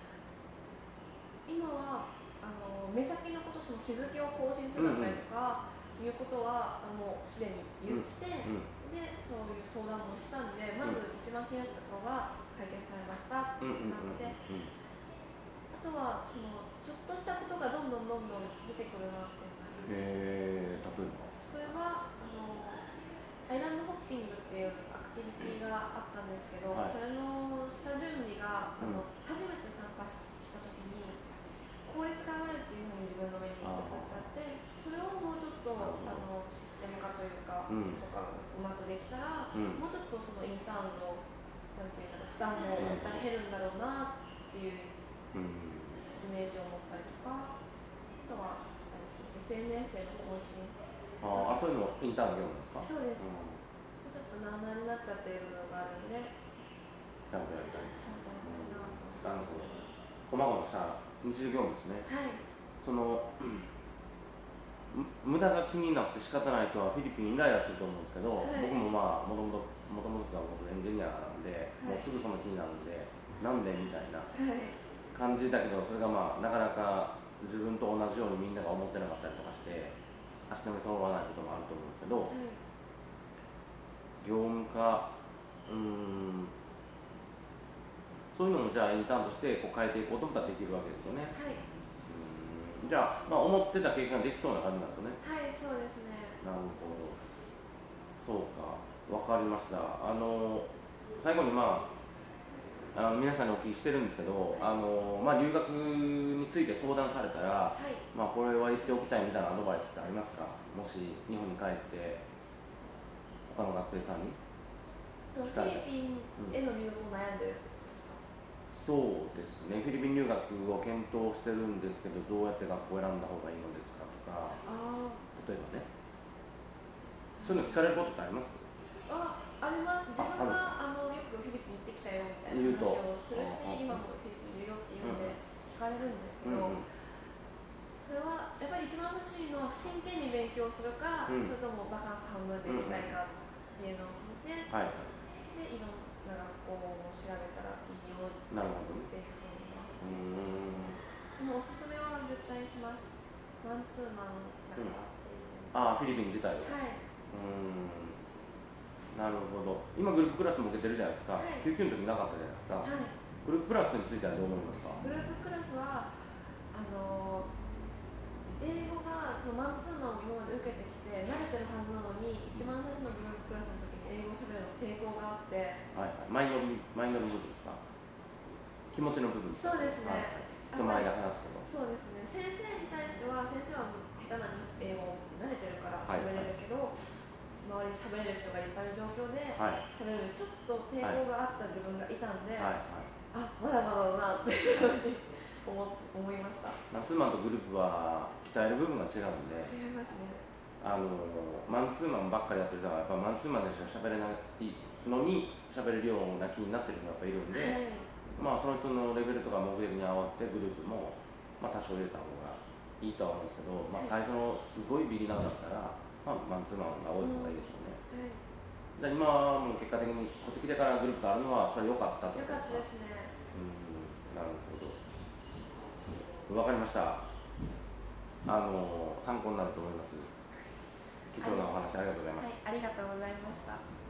今はあの目先のこと、その日付を更新するだったりとか、うんうん、いうことはあのすでに言って、うんうん、でそういう相談もしたんで、まず一番気になったのが解決されましたってなって、あとはそのちょっとしたことがどんどんどんどん出てくるなっていう感じ。 へー、例えば例えばあのアイランドホッピングっていうアクティビティがあったんですけど、はい、それの下準備があの、うん、初めて参加した時に効率が悪いっていうふうに自分の目に映っちゃって、それをもうちょっとあのシステム化というか、うん、とかうまくできたら、うん、もうちょっとそのインターンのなんていうの負担も絶対減るんだろうなっていうイメージを持ったりとか、あとはあれですね、エスエヌエス への更新。 ああ、そういうのもインターンの業務ですか？ そうです、うん、ちょっとなあなあになっちゃっている部分があるんで、 ちゃんとやりたい。 ちゃんとやりたいなと。 なるほど。こまごました日常業務ですね。はい。その、うん無駄が気になって仕方ない人はフィリピンにイライラすると思うんですけど、はい、僕もまあもともともともと僕エンジニアなんで、はい、もうすぐその気になるんでなんでみたいな感じだけど、それがまあなかなか自分と同じようにみんなが思ってなかったりとかして足並み揃わないこともあると思うんですけど、はい、業務化うーんそういうのもじゃあインターンとしてこう変えていこうと思ったらできるわけですよね。はい、じゃあ、まあ、思ってた経験ができそうな感じなんですよね。 はい、そうですね。 なるほど。そうか、わかりました。あの最後にまああの皆さんにお聞きしてるんですけど、はい、あのまあ留学について相談されたら、はい、まあこれは言っておきたいみたいなアドバイスってありますか？もし日本に帰って他の学生さんに。 フィリピンへの留学を悩んでるってことですか？ そうですね、フィリピン留学を検討してるんですけど、どうやって学校を選んだ方がいいのですかとか、 あ例えばね、そういうの聞かれることってあります？ ああります。自分があのよくフィリピン行ってきたよみたいな話をするし、今もフィリピンいるよっていうので聞かれるんですけど、うんうん、それはやっぱり一番欲しいのは真剣に勉強するか、うん、それともバカンス半分で行きたいかっていうのを聞いて、はい、でいろんな学校を調べたらいいよっていうふうには思いますね。でもおすすめは絶対します。マンツーマンだからっていう、 うん、ああフィリピン自体は、はい、うーんなるほど。今グループクラスも受けてるじゃないですか、はい、きゅう級の時なかったじゃないですか、はい、グループクラスについてはどう思いますか？ グループクラスはあの英語がそのマンツーマンを今まで受けてきて慣れてるはずなのに、一番最初のグループクラスの時に英語をしゃべるの抵抗があって、 はいはい、マイノリマイノリ部分ですか？気持ちの部分ですか？ そうですね、 はいはい、人前で話すこと。 そうですね、先生に対しては先生は下手な英語慣れてるから喋れるけど、はいはい、周りに喋れる人がいっぱいいる状況で喋るのにちょっと抵抗があった自分がいたんで、はいはいはい、あ、まだまだだなっていうふうに思, 思いました。 マンツーマンとグループは鍛える部分が違うんで、 違いますね。 あのマンツーマンばっかりやってる人はやっぱマンツーマンでしか喋れないのに喋れるような気になってる人がやっぱいるんで、はい、まあその人のレベルとか目的に合わせてグループも、まあ、多少入れた方がいいとは思うんですけど、まあ、最初のすごいビギナーだったら、まあ、マンツーマンが多い方がいいでしょうね。うん、はい、今も結果的にこっち来てからグループがあるのはそれ良かったと思いますか？ 良かったですね。 うん、なるほど。わかりました。あの参考になると思います。貴重なお話ありがとうございます。 はい、ありがとうございました。